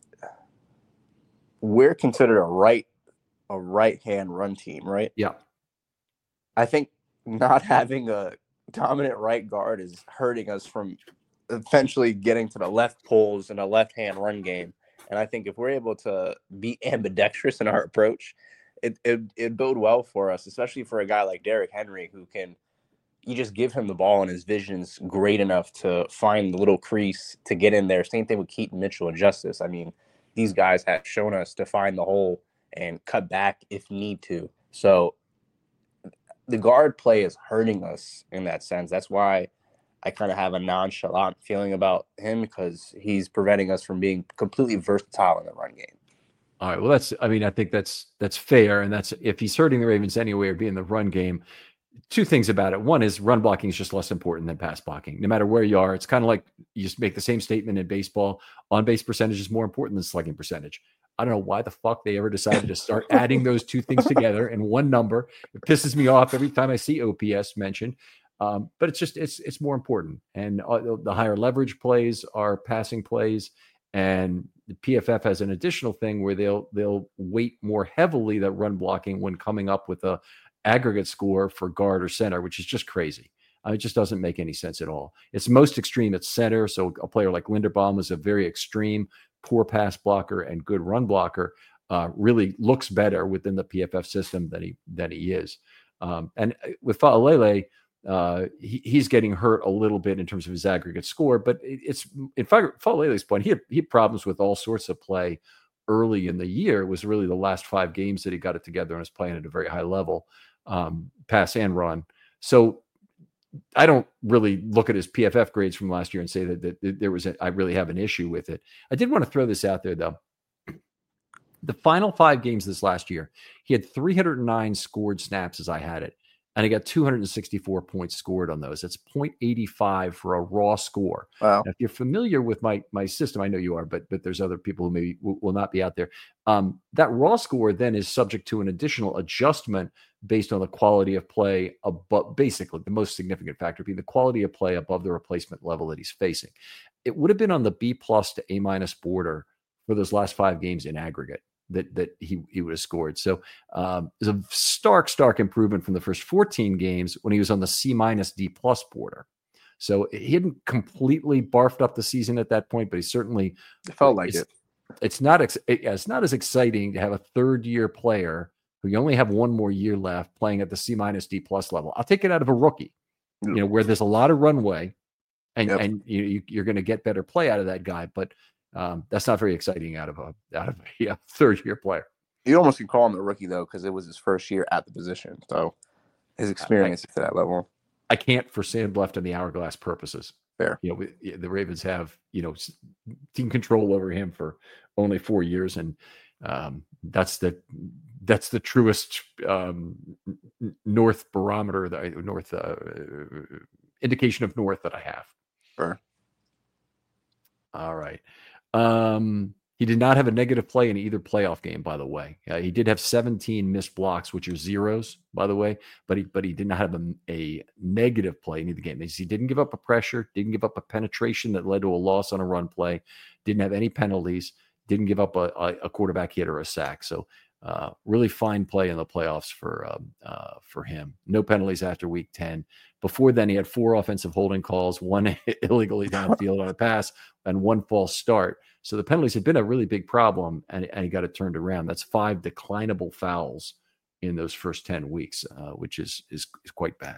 we're considered a right, a right-hand run team, right? Yeah. I think not having a dominant right guard is hurting us from eventually getting to the left pulls and a left-hand run game. And I think if we're able to be ambidextrous in our approach, It, it it bode well for us, especially for a guy like Derrick Henry, who can, you just give him the ball and his vision's great enough to find the little crease to get in there. Same thing with Keaton Mitchell and Justice. I mean, these guys have shown us to find the hole and cut back if need to. So the guard play is hurting us in that sense. That's why I kind of have a nonchalant feeling about him because he's preventing us from being completely versatile in the run game. All right. Well, that's, I mean, I think that's, that's fair. And that's, if he's hurting the Ravens anyway or being the run game, two things about it. One is run blocking is just less important than pass blocking. No matter where you are, it's kind of like you just make the same statement in baseball. On base percentage is more important than slugging percentage. I don't know why the fuck they ever decided to start adding those two things together in one number. It pisses me off every time I see O P S mentioned. Um, but it's just, it's, it's more important. And uh, the higher leverage plays are passing plays. And the P F F has an additional thing where they'll, they'll weight more heavily that run blocking when coming up with a aggregate score for guard or center, which is just crazy. Uh, it just doesn't make any sense at all. It's most extreme at center. So a player like Linderbaum is a very extreme, poor pass blocker and good run blocker, uh, really looks better within the P F F system than he, than he is. Um, and with Faalele, uh, he, he's getting hurt a little bit in terms of his aggregate score, but it, it's, in fact, Faalele's point, he had, he had problems with all sorts of play early in the year. It was really the last five games that he got it together and was playing at a very high level, um, pass and run. So I don't really look at his P F F grades from last year and say that, that, that there was, a, I really have an issue with it. I did want to throw this out there though. The final five games this last year, he had three hundred nine scored snaps as I had it. And he got two hundred sixty-four points scored on those. That's point eight five for a raw score. Wow. Now, if you're familiar with my my system, I know you are, but but there's other people who maybe will, will not be out there. Um, that raw score then is subject to an additional adjustment based on the quality of play, above, basically the most significant factor being the quality of play above the replacement level that he's facing. It would have been on the B plus to A minus border for those last five games in aggregate that that he, he would have scored. So um, there's a stark, stark improvement from the first fourteen games when he was on the C minus D plus border. So he hadn't completely barfed up the season at that point, but he certainly it felt like it's, it. It's not, ex- it, it's not as exciting to have a third year player who you only have one more year left playing at the C minus D plus level. I'll take it out of a rookie, you know, where there's a lot of runway and, yep. and you, you, you're going to get better play out of that guy. But Um, that's not very exciting out of a out of a yeah, third year player. You almost can call him a rookie though, because it was his first year at the position, so his experience I, to that level. I can't for Sam left in the hourglass purposes. Fair, you know, we, the Ravens have you know team control over him for only four years, and um, that's the that's the truest um, North barometer, the North uh, indication of North that I have. Fair. All right. Um, he did not have a negative play in either playoff game, by the way. Uh, he did have seventeen missed blocks, which are zeros, by the way, but he but he did not have a, a negative play in either game. He didn't give up a pressure, didn't give up a penetration that led to a loss on a run play, didn't have any penalties, didn't give up a, a, a quarterback hit or a sack. So uh, really fine play in the playoffs for um, uh, for him. No penalties after week ten. Before then, he had four offensive holding calls, one illegally downfield on a pass, and one false start. So the penalties had been a really big problem, and, and he got it turned around. That's five declinable fouls in those first ten weeks, uh, which is, is is quite bad.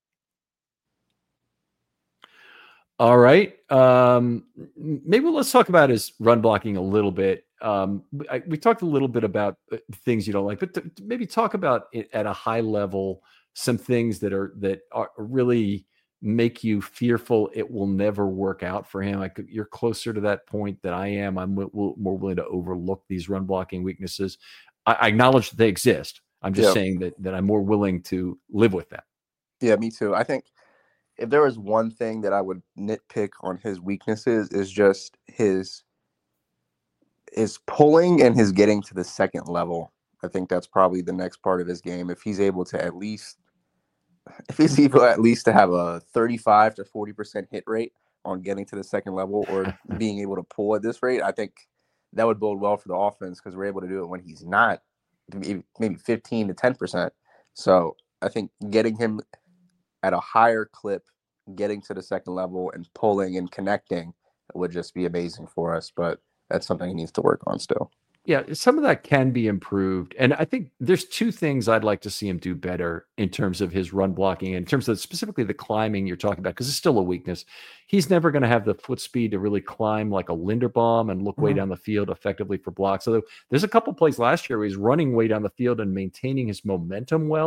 All right. Um, maybe let's talk about his run blocking a little bit. Um, I, we talked a little bit about things you don't like, but to, to maybe talk about it at a high level, some things that are that are really make you fearful it will never work out for him. I could, you're closer to that point than I am. I'm w- w- more willing to overlook these run blocking weaknesses. I, I acknowledge that they exist. I'm just yeah. saying that that I'm more willing to live with them. Yeah, me too. I think if there was one thing that I would nitpick on his weaknesses is just his his pulling and his getting to the second level. I think that's probably the next part of his game. If he's able to at least if he's able at least to have a thirty-five to forty percent hit rate on getting to the second level or being able to pull at this rate, I think that would bode well for the offense because we're able to do it when he's not, maybe fifteen to ten percent. So I think getting him at a higher clip, getting to the second level and pulling and connecting would just be amazing for us. But that's something he needs to work on still. Yeah, some of that can be improved. And I think there's two things I'd like to see him do better in terms of his run blocking, in terms of specifically the climbing you're talking about, because it's still a weakness. He's never going to have the foot speed to really climb like a Linderbaum and look mm-hmm. way down the field effectively for blocks. Although there's a couple plays last year where he's running way down the field and maintaining his momentum well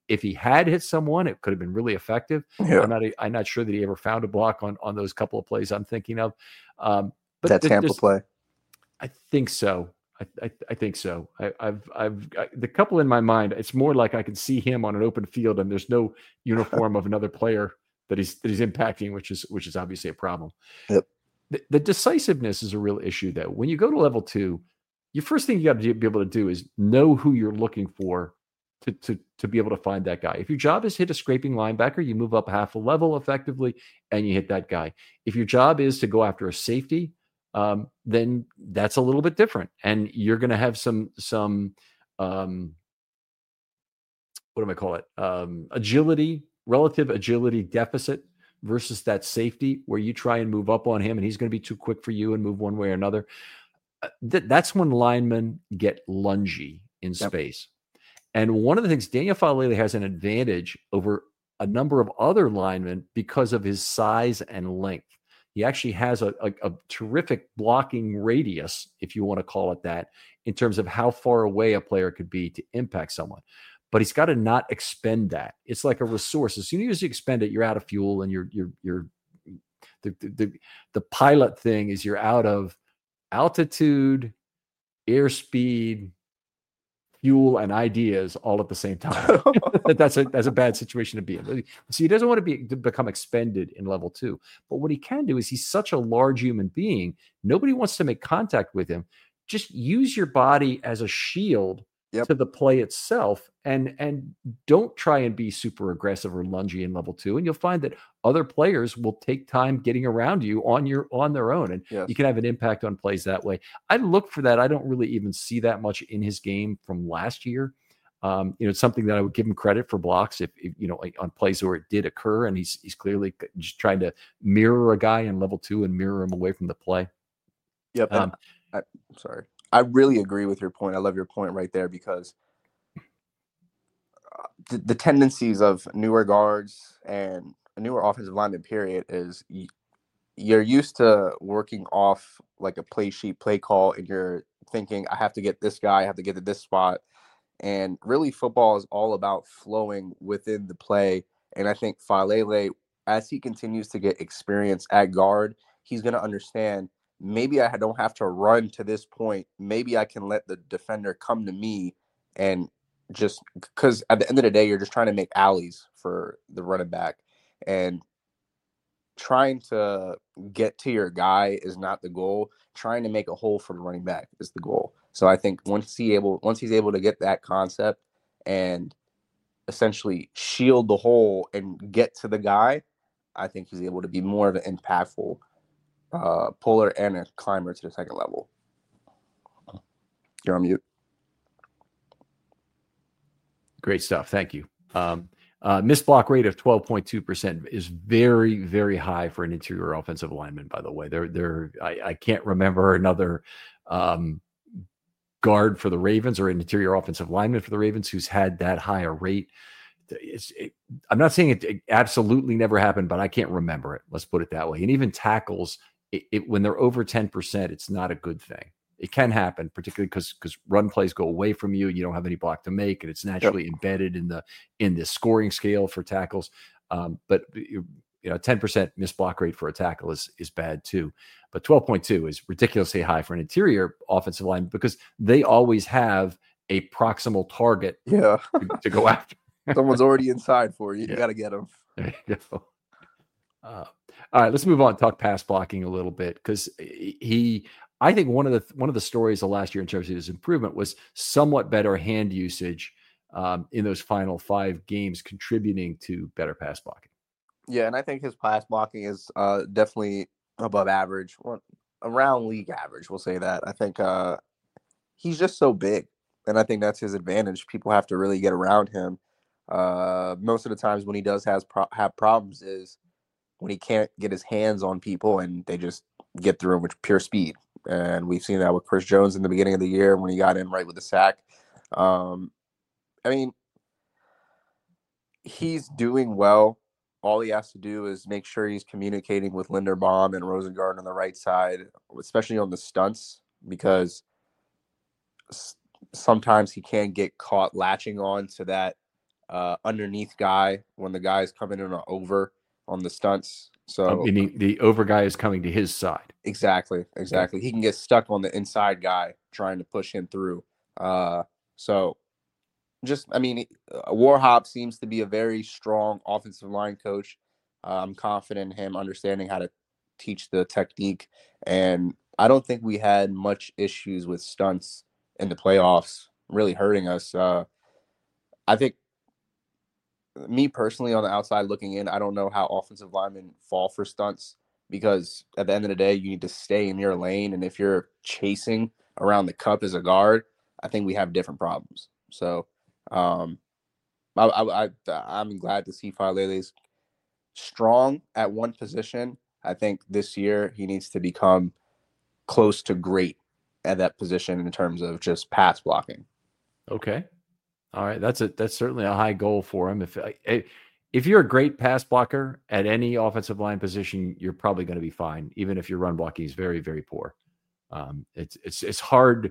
if he had hit someone, it could have been really effective. Yeah. I'm not I'm not sure that he ever found a block on on those couple of plays I'm thinking of. Um, but that Tampa play. I think so. I, I, I think so. I, I've, I've, I, the couple in my mind. It's more like I can see him on an open field, and there's no uniform of another player that he's that he's impacting, which is which is obviously a problem. Yep. The, the decisiveness is a real issue, though. When you go to level two, your first thing you got to be able to do is know who you're looking for to to to be able to find that guy. If your job is hit a scraping linebacker, you move up half a level effectively, and you hit that guy. If your job is to go after a safety, Um, then that's a little bit different, and you're going to have some some um, what do I call it? Um, agility, relative agility deficit versus that safety where you try and move up on him, and he's going to be too quick for you and move one way or another. Uh, th- that's when linemen get lungy in Yep. space. And one of the things, Daniel Faalele has an advantage over a number of other linemen because of his size and length. He actually has a, a, a terrific blocking radius, if you want to call it that, in terms of how far away a player could be to impact someone. But he's got to not expend that. It's like a resource. As soon as you expend it, you're out of fuel, and you're you're you're the the, the, the pilot thing is you're out of altitude, airspeed, fuel, and ideas all at the same time. that's a that's a bad situation to be in. So he doesn't want to be to become expended in level two. But what he can do is he's such a large human being. Nobody wants to make contact with him. Just use your body as a shield Yep. to the play itself, and and don't try and be super aggressive or lungy in level two. And you'll find that other players will take time getting around you on your on their own, and Yes. you can have an impact on plays that way. I look for that. I don't really even see that much in his game from last year. Um, you know, it's something that I would give him credit for blocks if, if you know, like on plays where it did occur, and he's he's clearly just trying to mirror a guy in level two and mirror him away from the play. Yep. Um, I, I'm sorry. I really agree with your point. I love your point right there because uh, the, the tendencies of newer guards and a newer offensive lineman period is y- you're used to working off like a play sheet, play call, and you're thinking, I have to get this guy, I have to get to this spot. And really, football is all about flowing within the play. And I think Faalele, as he continues to get experience at guard, he's going to understand, maybe I don't have to run to this point. Maybe I can let the defender come to me, and just because at the end of the day, you're just trying to make alleys for the running back, and trying to get to your guy is not the goal. Trying to make a hole for the running back is the goal. So I think once he able, once he's able to get that concept and essentially shield the hole and get to the guy, I think he's able to be more of an impactful uh, puller and a climber to the second level. You're on mute. Great stuff. Thank you. Um, uh, missed block rate of twelve point two percent is very, very high for an interior offensive lineman, by the way. They're, they're, I, I can't remember another um, guard for the Ravens or an interior offensive lineman for the Ravens who's had that high a rate. It's, it, I'm not saying it, it absolutely never happened, but I can't remember it. Let's put it that way. And even tackles, it, it, when they're over ten percent, it's not a good thing. It can happen, particularly because because run plays go away from you, and you don't have any block to make, and it's naturally yep. embedded in the in the scoring scale for tackles. Um, but you, you know, ten percent missed block rate for a tackle is is bad too. But twelve point two is ridiculously high for an interior offensive line because they always have a proximal target yeah. to, to go after. Someone's already inside for you. You Yeah. got to get them. There you go. Uh, all right, let's move on and talk pass blocking a little bit because he. I think one of the one of the stories of last year in terms of his improvement was somewhat better hand usage um, in those final five games, contributing to better pass blocking. Yeah, and I think his pass blocking is uh, definitely above average, or around league average. We'll say that. I think uh, he's just so big, and I think that's his advantage. People have to really get around him. Uh, most of the times when he does has pro- have problems is when he can't get his hands on people, and they just get through him with pure speed. And we've seen that with Chris Jones in the beginning of the year when he got in right with the sack. Um, I mean, he's doing well. All he has to do is make sure he's communicating with Linderbaum and Rosengard on the right side, especially on the stunts, because s- sometimes he can get caught latching on to that uh, underneath guy when the guys coming in over on the stunts. So uh, meaning the over guy is coming to his side. Exactly, exactly. Okay. He can get stuck on the inside guy trying to push him through. Uh, so just, I mean, Warhop seems to be a very strong offensive line coach. Uh, I'm confident in him understanding how to teach the technique. And I don't think we had much issues with stunts in the playoffs really hurting us. Uh, I think me personally on the outside looking in, I don't know how offensive linemen fall for stunts because at the end of the day, you need to stay in your lane. And if you're chasing around the cup as a guard, I think we have different problems. So um, I, I, I, I'm glad to see Faalele's strong at one position. I think this year he needs to become close to great at that position in terms of just pass blocking. Okay. All right. That's a, that's certainly a high goal for him. If, if you're a great pass blocker at any offensive line position, you're probably going to be fine. Even if your run blocking is very, very poor. Um, it's, it's, it's hard.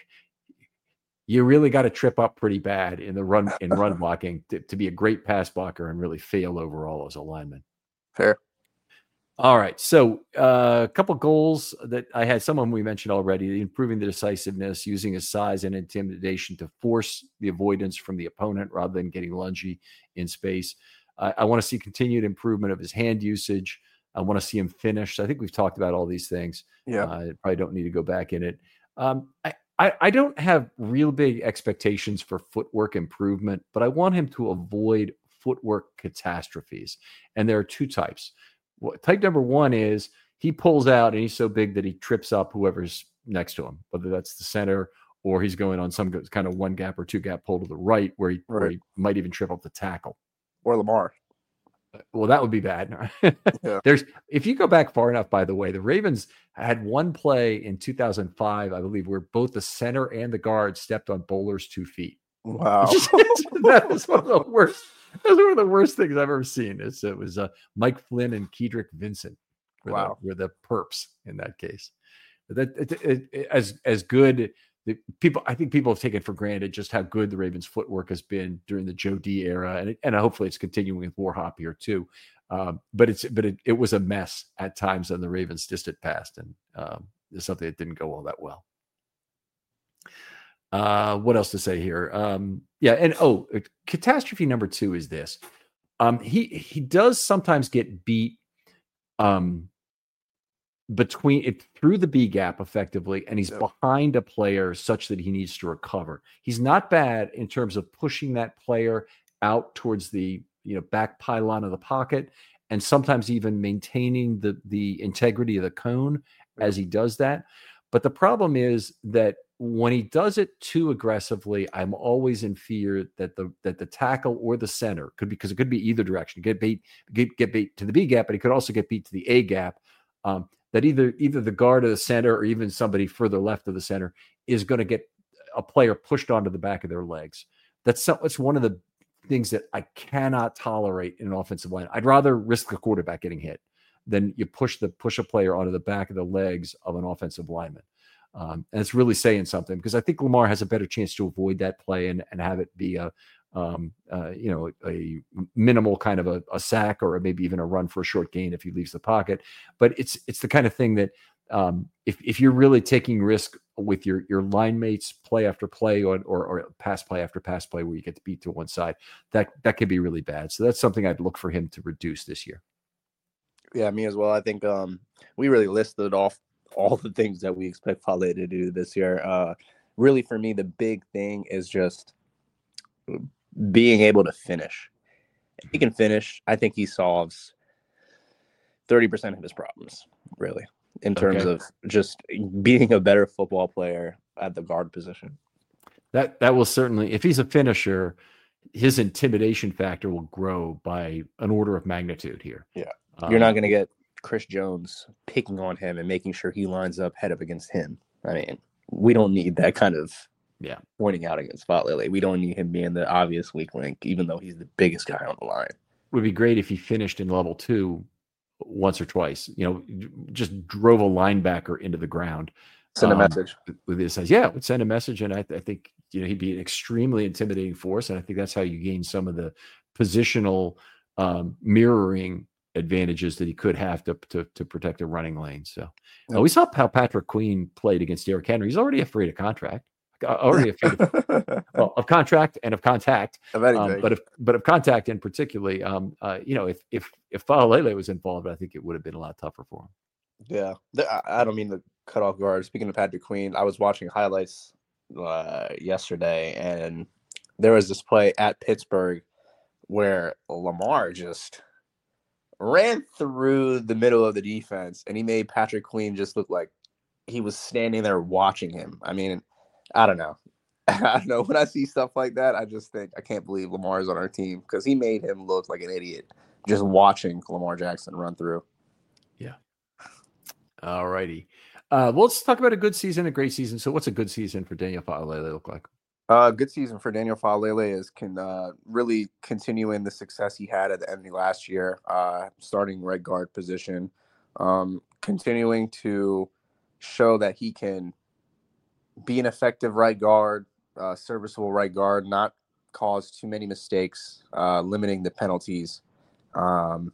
You really got to trip up pretty bad in the run in run blocking to, to be a great pass blocker and really fail overall as a lineman. Fair. All right. So uh, a couple goals that I had, some of them we mentioned already, improving the decisiveness, using his size and intimidation to force the avoidance from the opponent rather than getting lungy in space. Uh, I want to see continued improvement of his hand usage. I want to see him finished. I think we've talked about all these things. Yeah. Uh, I probably don't need to go back in it. Um, I, I, I don't have real big expectations for footwork improvement, but I want him to avoid footwork catastrophes. And there are two types. Type number one is he pulls out and he's so big that he trips up whoever's next to him, whether that's the center or he's going on some kind of one gap or two gap pull to the right where he, right. where he might even trip up the tackle. Or Lamar. Well, that would be bad. Yeah. There's, if you go back far enough, by the way, the Ravens had one play in two thousand five, I believe, where both the center and the guard stepped on Bowler's two feet. Wow. That was one of the worst. That was one of the worst things I've ever seen. It's, it was uh, Mike Flynn and Kedrick Vincent were, wow. the, were the perps in that case. But that it, it, it, as as good the people, I think people have taken for granted just how good the Ravens' footwork has been during the Joe D era, and it, and hopefully it's continuing with Warhop here too. Um, but it's but it, it was a mess at times on the Ravens' distant past, and um, it's something that didn't go all that well. Uh, what else to say here? Um, yeah, and oh, catastrophe number two is this. Um, he he does sometimes get beat um, between it through the B gap effectively, and he's yep. behind a player such that he needs to recover. He's not bad in terms of pushing that player out towards the you know back pylon of the pocket, and sometimes even maintaining the the integrity of the cone as he does that. But the problem is that when he does it too aggressively, I'm always in fear that the that the tackle or the center could, because it could be either direction, get beat, get, get beat to the B gap, but he could also get beat to the A gap. Um, that either either the guard or the center or even somebody further left of the center is going to get a player pushed onto the back of their legs. That's so, it's one of the things that I cannot tolerate in an offensive line. I'd rather risk the quarterback getting hit than you push the push a player onto the back of the legs of an offensive lineman. Um, and it's really saying something, because I think Lamar has a better chance to avoid that play and, and have it be a, um, uh, you know, a minimal kind of a, a sack or maybe even a run for a short gain if he leaves the pocket. But it's it's the kind of thing that um, if if you're really taking risk with your your line mates play after play or, or or pass play after pass play where you get to beat to one side, that that could be really bad. So that's something I'd look for him to reduce this year. Yeah, me as well. I think um, we really listed off all the things that we expect Faalele to do this year. Uh, really, for me, the big thing is just being able to finish. If he can finish, I think he solves thirty percent of his problems, really, in terms okay. of just being a better football player at the guard position. That that will certainly, if he's a finisher, his intimidation factor will grow by an order of magnitude here. Yeah. Um, You're not going to get Chris Jones picking on him and making sure he lines up head up against him. I mean, we don't need that kind of yeah pointing out against Faalele. We don't need him being the obvious weak link, even though he's the biggest guy on the line. It would be great if he finished in level two once or twice, you know, just drove a linebacker into the ground. Send a um, message. with his size. Yeah, it would send a message. And I, I think, you know, he'd be an extremely intimidating force. And I think that's how you gain some of the positional um, mirroring advantages that he could have to, to, to protect the running lane. So Yep. uh, we saw how Patrick Queen played against Derrick Henry. He's already afraid of contract, already afraid of, well, of contract and of contact, Of um, anything. but of but of contact in particularly. Um, uh, you know, if if if Faalele was involved, I think it would have been a lot tougher for him. Yeah, The- I I don't mean to cut off guard. Speaking of Patrick Queen, I was watching highlights uh, yesterday, and there was this play at Pittsburgh where Lamar just ran through the middle of the defense, and he made Patrick Queen just look like he was standing there watching him. I mean, I don't know. I don't know. When I see stuff like that, I just think I can't believe Lamar's on our team because he made him look like an idiot just watching Lamar Jackson run through. Yeah. All righty. Uh, well, let's talk about a good season, a great season. So, what's a good season for Daniel Faalele look like? Uh, good season for Daniel Faalele is can uh, really continuing the success he had at the end of last year, uh, starting right guard position, um, continuing to show that he can be an effective right guard, uh, serviceable right guard, not cause too many mistakes, uh, limiting the penalties. Um,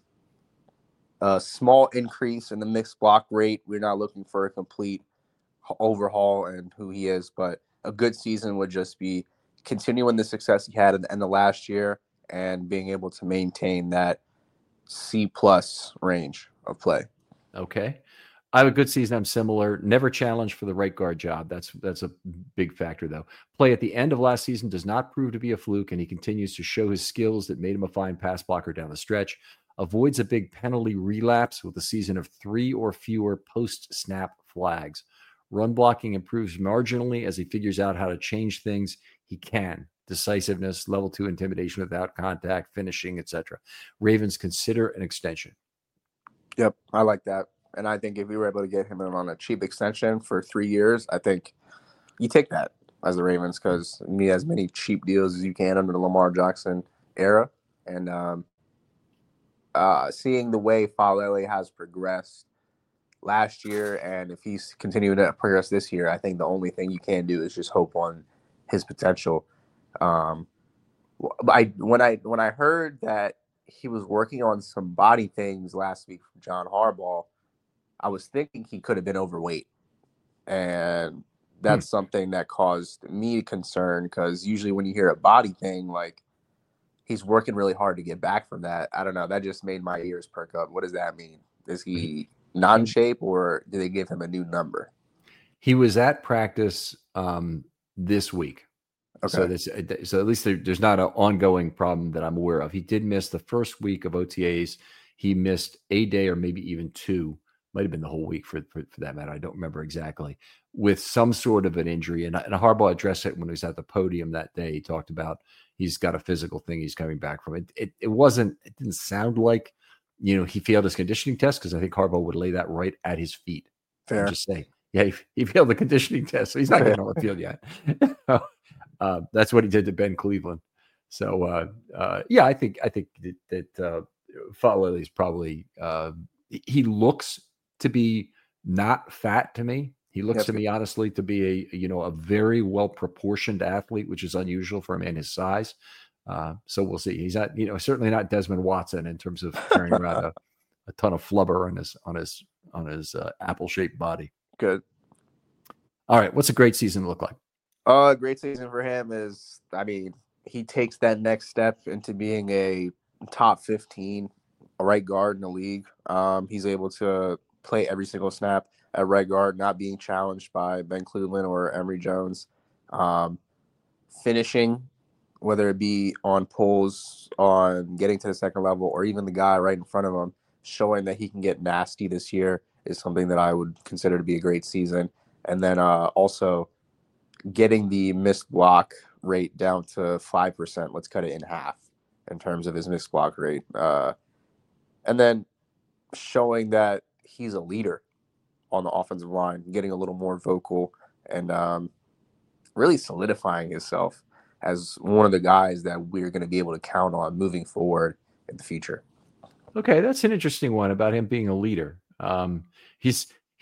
a small increase in the mixed block rate. We're not looking for a complete overhaul in who he is, but a good season would just be continuing the success he had at the end of last year and being able to maintain that C plus range of play. Okay. I have a good season. I'm similar. Never challenged for the right guard job. That's that's a big factor, though. Play at the end of last season does not prove to be a fluke, and he continues to show his skills that made him a fine pass blocker down the stretch. Avoids a big penalty relapse with a season of three or fewer post-snap flags. Run blocking improves marginally as he figures out how to change things. He can. Decisiveness, level two intimidation without contact, finishing, et cetera. Ravens consider an extension. Yep, I like that. And I think if we were able to get him in on a cheap extension for three years, I think you take that as the Ravens because you need as many cheap deals as you can under the Lamar Jackson era. And um, uh, seeing the way Faalele has progressed last year, and if he's continuing to progress this year, I think the only thing you can do is just hope on his potential. Um, I when I when I heard that he was working on some body things last week from John Harbaugh, I was thinking he could have been overweight, and that's hmm. something that caused me concern because usually when you hear a body thing, like he's working really hard to get back from that. I don't know. That just made my ears perk up. What does that mean? Is he not in shape, or do they give him a new number? He was at practice um, this week. Okay. So, this, so at least there, there's not an ongoing problem that I'm aware of. He did miss the first week of O T As. He missed a day or maybe even two. Might have been the whole week for, for, for that matter. I don't remember exactly. With some sort of an injury. And, and Harbaugh addressed it when he was at the podium that day. He talked about he's got a physical thing he's coming back from. It, it, it wasn't, it didn't sound like, you know, he failed his conditioning test because I think Harbaugh would lay that right at his feet. Fair. And just say, yeah, he, he failed the conditioning test. So he's not getting on the field yet. uh, that's what he did to Ben Cleveland. So, uh, uh, yeah, I think I think that, that uh, Faalele is probably uh, he looks to be not fat to me. He looks yep. to me, honestly, to be a you know a very well proportioned athlete, which is unusual for a man his size. Uh, so we'll see. He's not, you know, certainly not Desmond Watson in terms of carrying around a, a ton of flubber on his on his on his uh, apple shaped body. Good. All right, what's a great season look like? Uh, great season for him is, I mean, he takes that next step into being a top fifteen right guard in the league. Um, he's able to play every single snap at right guard, not being challenged by Ben Cleveland or Emory Jones. Um, finishing, whether it be on pulls, on getting to the second level, or even the guy right in front of him, showing that he can get nasty this year is something that I would consider to be a great season. And then uh, also getting the missed block rate down to five percent. Let's cut it in half in terms of his missed block rate. Uh, and then showing that he's a leader on the offensive line, getting a little more vocal, and um, really solidifying himself as one of the guys that we're going to be able to count on moving forward in the future. Okay, that's an interesting one about him being a leader. Um, he's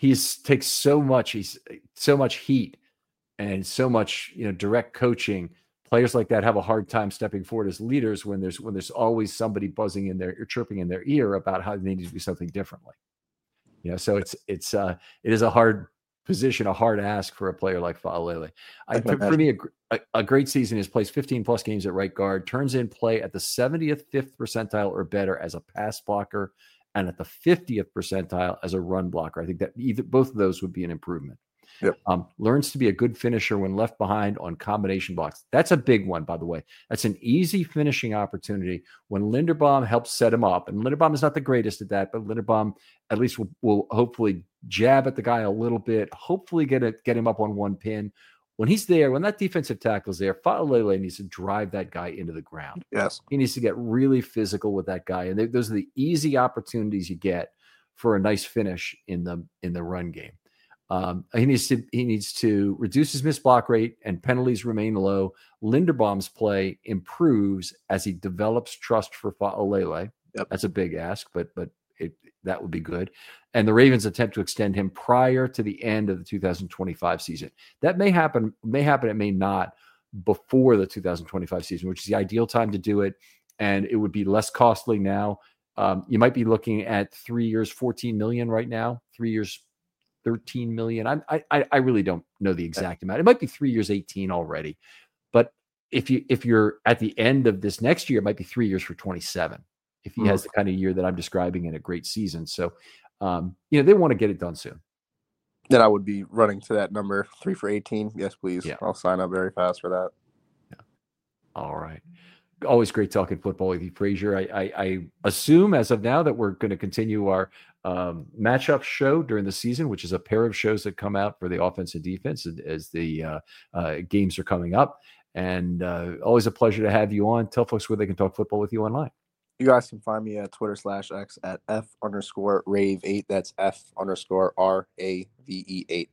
he's takes so much, he's so much heat and so much, you know, direct coaching. Players like that have a hard time stepping forward as leaders when there's when there's always somebody buzzing in their or chirping in their ear about how they need to do something differently. You know, so it's it's uh it is a hard position, a hard ask for a player like Fa'alele. I, for, for me, a, a, a great season is plays fifteen plus games at right guard, turns in play at the seventieth, fifth percentile or better as a pass blocker, and at the fiftieth percentile as a run blocker. I think that either both of those would be an improvement. Yep. Um, learns to be a good finisher when left behind on combination blocks. That's a big one, by the way. That's an easy finishing opportunity when Linderbaum helps set him up. And Linderbaum is not the greatest at that, but Linderbaum at least will, will hopefully jab at the guy a little bit, hopefully get it, get him up on one pin. When he's there, when that defensive tackle is there, Fa'alele needs to drive that guy into the ground. Yes. He needs to get really physical with that guy. And they, those are the easy opportunities you get for a nice finish in the in the run game. Um, he needs to he needs to reduce his missed block rate and penalties remain low. Linderbaum's play improves as he develops trust for Fa'alele. Yep. That's a big ask, but but it, that would be good. And the Ravens attempt to extend him prior to the end of the two thousand twenty-five season. That may happen, may happen, it may not before the two thousand twenty-five season, which is the ideal time to do it. And it would be less costly now. Um, you might be looking at three years, fourteen million right now, three years, thirteen million. I, I, I really don't know the exact amount. It might be three years, eighteen already. But if you, if you're at the end of this next year, it might be three years for twenty-seven. If he mm-hmm. has the kind of year that I'm describing in a great season. So, um, you know, they want to get it done soon. Then I would be running to that number, three for eighteen. Yes, please. Yeah. I'll sign up very fast for that. Yeah. All right. Always great talking football with you, Frazier. I, I, I assume as of now that we're going to continue our um, matchup show during the season, which is a pair of shows that come out for the offense and defense as the uh, uh, games are coming up. And uh, always a pleasure to have you on. Tell folks where they can talk football with you online. You guys can find me at Twitter slash X at F underscore Rave eight. That's F underscore R A V E eight.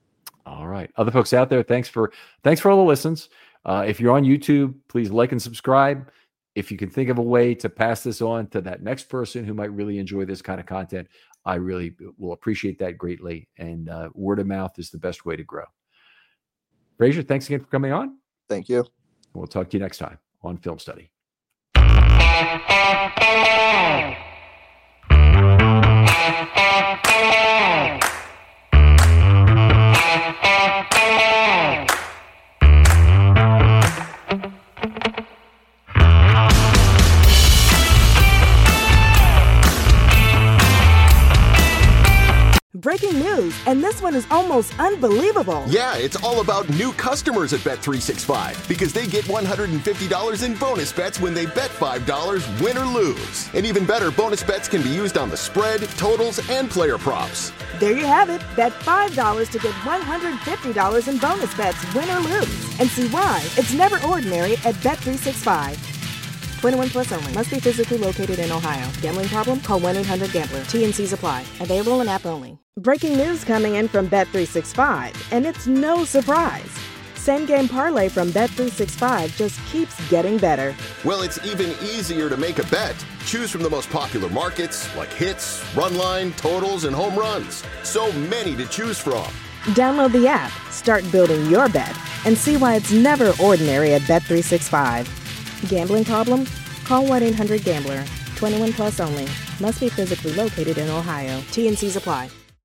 All right. Other folks out there, thanks for thanks for all the listens. Uh, if you're on YouTube, please like and subscribe. If you can think of a way to pass this on to that next person who might really enjoy this kind of content, I really will appreciate that greatly. And uh, word of mouth is the best way to grow. Frazier, thanks again for coming on. Thank you. We'll talk to you next time on Film Study. Breaking news, and this one is almost unbelievable. Yeah, it's all about new customers at Bet three sixty-five because they get one hundred fifty dollars in bonus bets when they bet five dollars, win or lose. And even better, bonus bets can be used on the spread, totals, and player props. There you have it. Bet five dollars to get one hundred fifty dollars in bonus bets, win or lose. And see why it's never ordinary at Bet three sixty-five. twenty-one plus only. Must be physically located in Ohio. Gambling problem? Call one eight hundred gambler. T N Cs apply. Available in app only. Breaking news coming in from Bet three sixty-five, and it's no surprise. Same game parlay from Bet three sixty-five just keeps getting better. Well, it's even easier to make a bet. Choose from the most popular markets like hits, run line, totals, and home runs. So many to choose from. Download the app, start building your bet, and see why it's never ordinary at Bet three sixty-five. Gambling problem? Call one eight hundred gambler. twenty-one plus only. Must be physically located in Ohio. T N Cs apply.